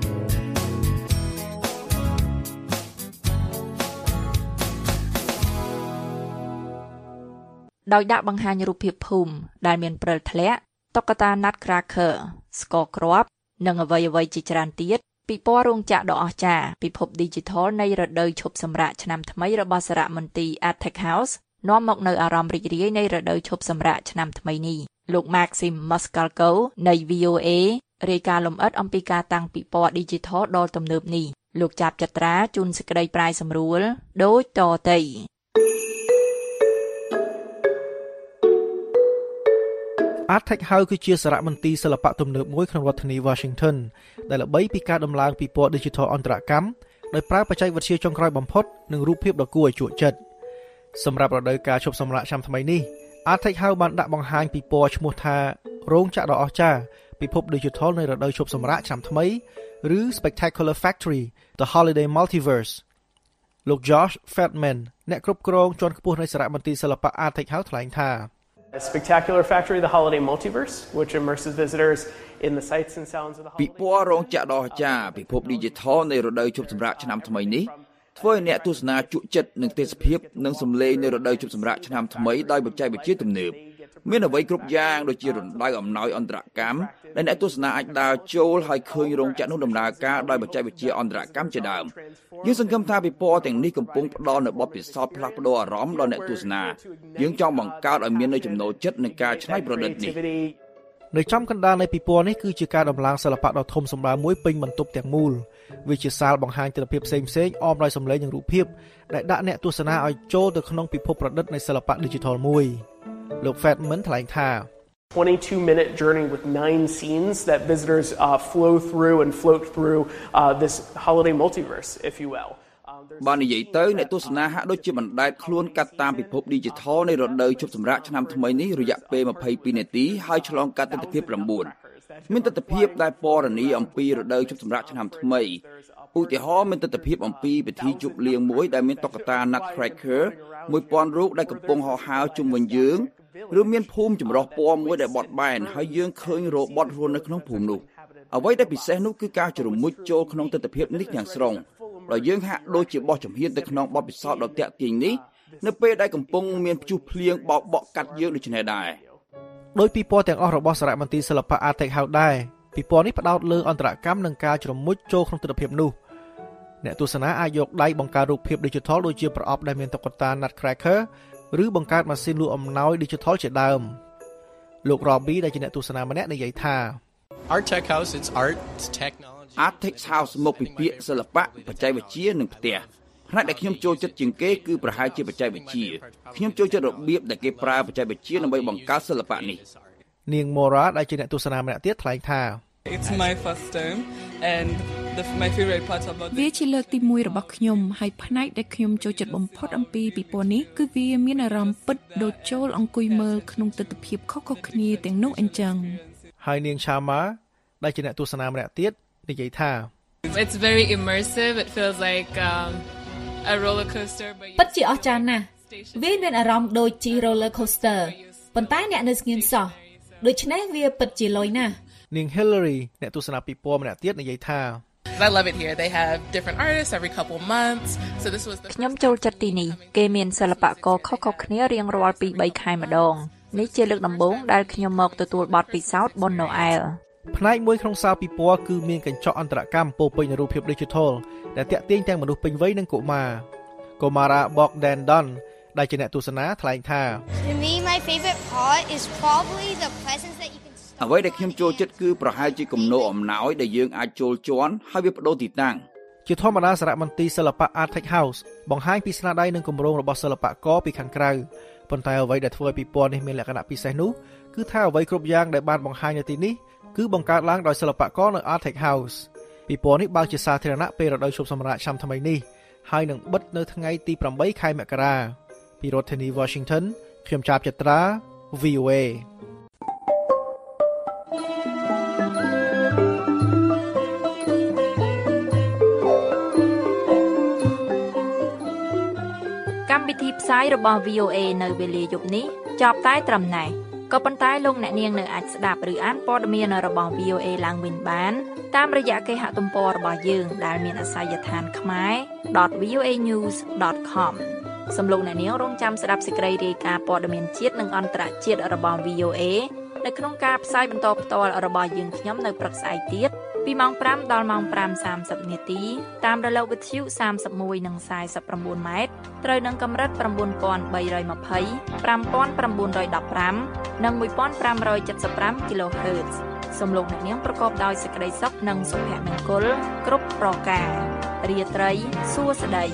ដោយដាក់បង្ហាញរូបភាពភូមិដែលមានព្រិលធ្លាក់តុក្កតា Nutcracker ស្ករគ្រាប់និងអ្វីៗជាច្រើនទៀតពិព័រណ៍រោងចក្រដ៏អស្ចារ្យពិភព Digital នៃរដូវឈប់សម្រាកឆ្នាំថ្មីរបស់សារមន្ទីរ Aztec House នាំមកនៅអារម្មណ៍រីករាយនៃរដូវឈប់សម្រាកឆ្នាំថ្មីនេះលោក Maxim Mascalco នៃ VOA រាយការណ៍លម្អិតអំពីការតាំងពិព័រណ៍ Digital ដ៏ទំនើបនេះលោកចាប់ចត្រាជូនសេចក្តីប្រាយសម្រួលដូចតទៅ Art Tech House គឺជាសារមន្ទីរសិល្បៈទំនើបមួយក្នុងរដ្ឋធានី Washington ដែលល្បីពីការដំឡើងពីពណ៌ Digital អន្តរកម្មដោយប្រើបច្ចេកវិទ្យាចុងក្រោយបំផុតនិងរូបភាពដ៏គួរឲ្យជក់ចិត្តសម្រាប់រដូវកាលឈប់សម្រាកឆ្នាំថ្មីនេះ Art Tech House បានដាក់បង្ហាញពីពណ៌ឈ្មោះថារោងចក្រដ៏អស្ចារ្យពិភព Digital នៅរដូវឈប់សម្រាកឆ្នាំថ្មីឬ Spectacular Factory The Holiday Multiverse លោក Josh Feldman អ្នកគ្រប់គ្រងជាន់ខ្ពស់នៃសារមន្ទីរសិល្បៈ Art Tech House ថ្លែងថា A Spectacular Factory The Holiday Multiverse which immerses visitors in the sights and sounds of the holiday ពិព័រណ៍រោងចក្រដ៏អស្ចារ្យពិភព Digital នៃរដូវជប់សម្រាកឆ្នាំថ្មីនេះធ្វើឲ្យអ្នកទស្សនាជក់ចិត្តនឹងទេសភាពនិងសម្លេងនៅរដូវជប់សម្រាកឆ្នាំថ្មីដោយបច្ចេកវិទ្យាទំនើបមានអ្វីគ្រប់យ៉ាងដូចជារណ្ដៅអំណោយអន្តរកម្មដែលអ្នកទស្សនាអាចដើរចូលហើយឃើញរោងចក្រនោះដំណើរការដោយបច្ចេកវិទ្យាអន្តរកម្មជាដើមយើងសង្ឃឹមថាពិព័រណ៍ទាំងនេះកំពុងផ្ដល់នូវបទពិសោធន៍ផ្លាស់ប្ដូរអារម្មណ៍ដល់អ្នកទស្សនាយើងចង់បង្កើតឲ្យមាននូវចំណូលចិត្តនឹងការច្នៃប្រឌិតនេះនៅចំកណ្ដាលនៃពិព័រណ៍នេះគឺជាការដំឡើងសិល្បៈដ៏ធំសម្បើមមួយពេញបន្ទប់ទាំងមូលវាជាសាលបង្ហាញទិដ្ឋភាពផ្សេងៗអមដោយសម្លេងនិងរូបភាពដែលដាក់អ្នកទស្សនាឲ្យចូលទៅក្នុងពិភពប្រឌិតនៃសិល្បៈ Digital មួយលោក Feldman ថ្លែងថា 22-minute journey with 9 scenes that visitors flow through and float through this holiday multiverse if you will បាននិយាយទៅអ្នកទស្សនាហាក់ដូចជាបណ្ដែតខ្លួនកាត់តាមពិភព Digital នៃរដូវជប់សម្រាកឆ្នាំថ្មីនេះរយៈពេល22នាទីហើយឆ្លងកាត់ទិដ្ឋភាព9មានទិដ្ឋភាពដែលពណ៌នាអំពីរដូវជប់សម្រាកឆ្នាំថ្មីឧទាហរណ៍មានទិដ្ឋភាពអំពីពិធីជប់លៀងមួយដែលមានតុក្កតា Nutcracker 1000រូបដែលកំពុងហោះហើរជុំវិញយើងឬមានភូមិចម្រុះពណ៌មួយដែលបត់បែនហើយយើងឃើញរ៉ូបតរស់នៅក្នុងភូមិនោះអ្វីដែលពិសេសនោះគឺការជ្រមុជចូលក្នុងទិដ្ឋភាពនេះទាំងស្រុងដោយយើងហាក់ដូចជាបោះជំហានទៅក្នុងបទពិសោធន៍ដ៏ទាក់ទាញនេះនៅពេលដែលកំពុងមានព្យុះភ្លៀងបោកបក់កាត់យើងដូចនេះដែរដោយពិព័រណ៍ទាំងអស់របស់សារមន្ទីរសិល្បៈ Art Tech House ដែរពិព័រណ៍នេះផ្ដោតលើអន្តរកម្មនិងការជ្រមុជចូលក្នុងទិដ្ឋភាពនោះអ្នកទស្សនាអាចយកដៃបង្កើតរូបភាព Digital ដូចជាប្រអប់ដែលមានតុក្កតា Nutcracker ឬបង្កើតម៉ាស៊ីនលក់អំណោយ Digital ជាដើមលោក Robbie ដែលជាអ្នកទស្សនាម្នាក់និយាយថា Art Tech House it's art it's technology Art Tech House មកពីពាក្យសិល្បៈបច្ចេកវិទ្យានិងផ្ទះផ្នែកដែលខ្ញុំចូលចិត្តជាងគេគឺប្រហែលជាបច្ចេកវិទ្យាខ្ញុំចូលចិត្តរបៀបដែលគេប្រើបច្ចេកវិទ្យាដើម្បីបង្កើតសិល្បៈនេះនាង Mora ដែលជាអ្នកទស្សនាម្នាក់ទៀតថ្លែងថា It's my first time and my favorite part about វាជាលើកទី1របស់ខ្ញុំហើយផ្នែកដែលខ្ញុំចូលចិត្តបំផុតអំពីពិព័រណ៍នេះគឺវាមានអារម្មណ៍ពិតដូចចូលអង្គុយមើលក្នុងទិដ្ឋភាពខុសៗគ្នាទាំងនោះអញ្ចឹងហើយនាង Chama ដែលជាអ្នកទស្សនាម្នាក់ទៀតនិយាយថា It's very immersive it feels like a roller coaster but ពិតជាអស្ចារ្យណាស់វាមានអារម្មណ៍ដូចជា roller coaster ប៉ុន្តែអ្នកនៅស្ងៀមសោះដូច្នេះវាពិតជាលយណាស់នាង Hillary អ្នកទស្សនាពិព័រណ៍ម្នាក់ទៀតនិយាយថា I love it here they have different artists every couple months so this was the ខ្ញុំចូលចិត្តទីនេះគេមានសិល្បករខុសៗគ្នារៀងរាល់2-3ខែម្ដងនេះជាលើកដំបូងដែលខ្ញុំមកទទួលបទពិសោធន៍បុណ្យណូអែលផ្នែកមួយក្នុងសាលពិព័រណ៍គឺមានកញ្ចក់អន្តរកម្មពោពេញរូបភាព Digital ដែលទាក់ទាញទាំងមនុស្សពេញវ័យនិងកុមារ Komara Bogdan ដែលជាអ្នកទស្សនាថ្លែងថា To me my favorite part is probably the presents that you can អ្វីដែលខ្ញុំចូលចិត្តគឺប្រហែលជាគំនូរអំណោយដែលយើងអាចចូលជាន់ហើយវាបដូរទីតាំងជាធម្មតាសារមន្ទីរសិល្បៈ Art Tech House បង្ហាញពីស្នាដៃនិងគម្រោងរបស់សិល្បករពីខាងក្រៅប៉ុន្តែអ្វីដែលធ្វើឲ្យពិព័រណ៍នេះមានលក្ខណៈពិសេសនោះគឺថាអ្វីគ្រប់យ៉ាងដែលបានបង្ហាញនៅទីនេះគឺបង្កើតឡើងដោយសិល្បករនៅ Art Tech House ពិព័រណ៍នេះបើកជាសាធារណៈពេលរដូវឈប់សម្រាកឆ្នាំថ្មីនេះហើយនឹងបិទនៅថ្ងៃទី8ខែមករាពីរដ្ឋធានី Washington ខ្ញុំចាប់ចត្រា VOA កម្មវិធីផ្សាយរបស់ VOA នៅវេលាយប់នេះចប់តែត្រឹមណេះក៏ប៉ុន្តែលោកអ្នកនាងនៅអាចស្ដាប់ឬអានព័ត៌មានរបស់ VOA ឡើងវិញបានតាមរយៈគេហទំព័ររបស់យើងដែលមានអាសយដ្ឋានkhmer.voanews.com សូមលោកអ្នកនាងរងចាំស្ដាប់សេចក្តីរាយការណ៍ព័ត៌មានជាតិនិងអន្តរជាតិរបស់ VOA នៅក្នុងការផ្សាយបន្តផ្ទាល់របស់យើងខ្ញុំនៅព្រឹកស្អែកទៀតពីម៉ោង5ដល់ម៉ោង 5:30 នាទីតាមរលកវិទ្យុ31និង49ម៉ែត្រត្រូវនឹងកម្រិត 9320 5915 និង 1575 kHz សូមលោកអ្នកនាងប្រកបដោយសេចក្តីសុខនិងសុភមង្គលគ្រប់ប្រការរាត្រីសួស្តី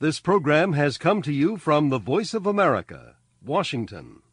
This program has come to you from the Voice of America, Washington.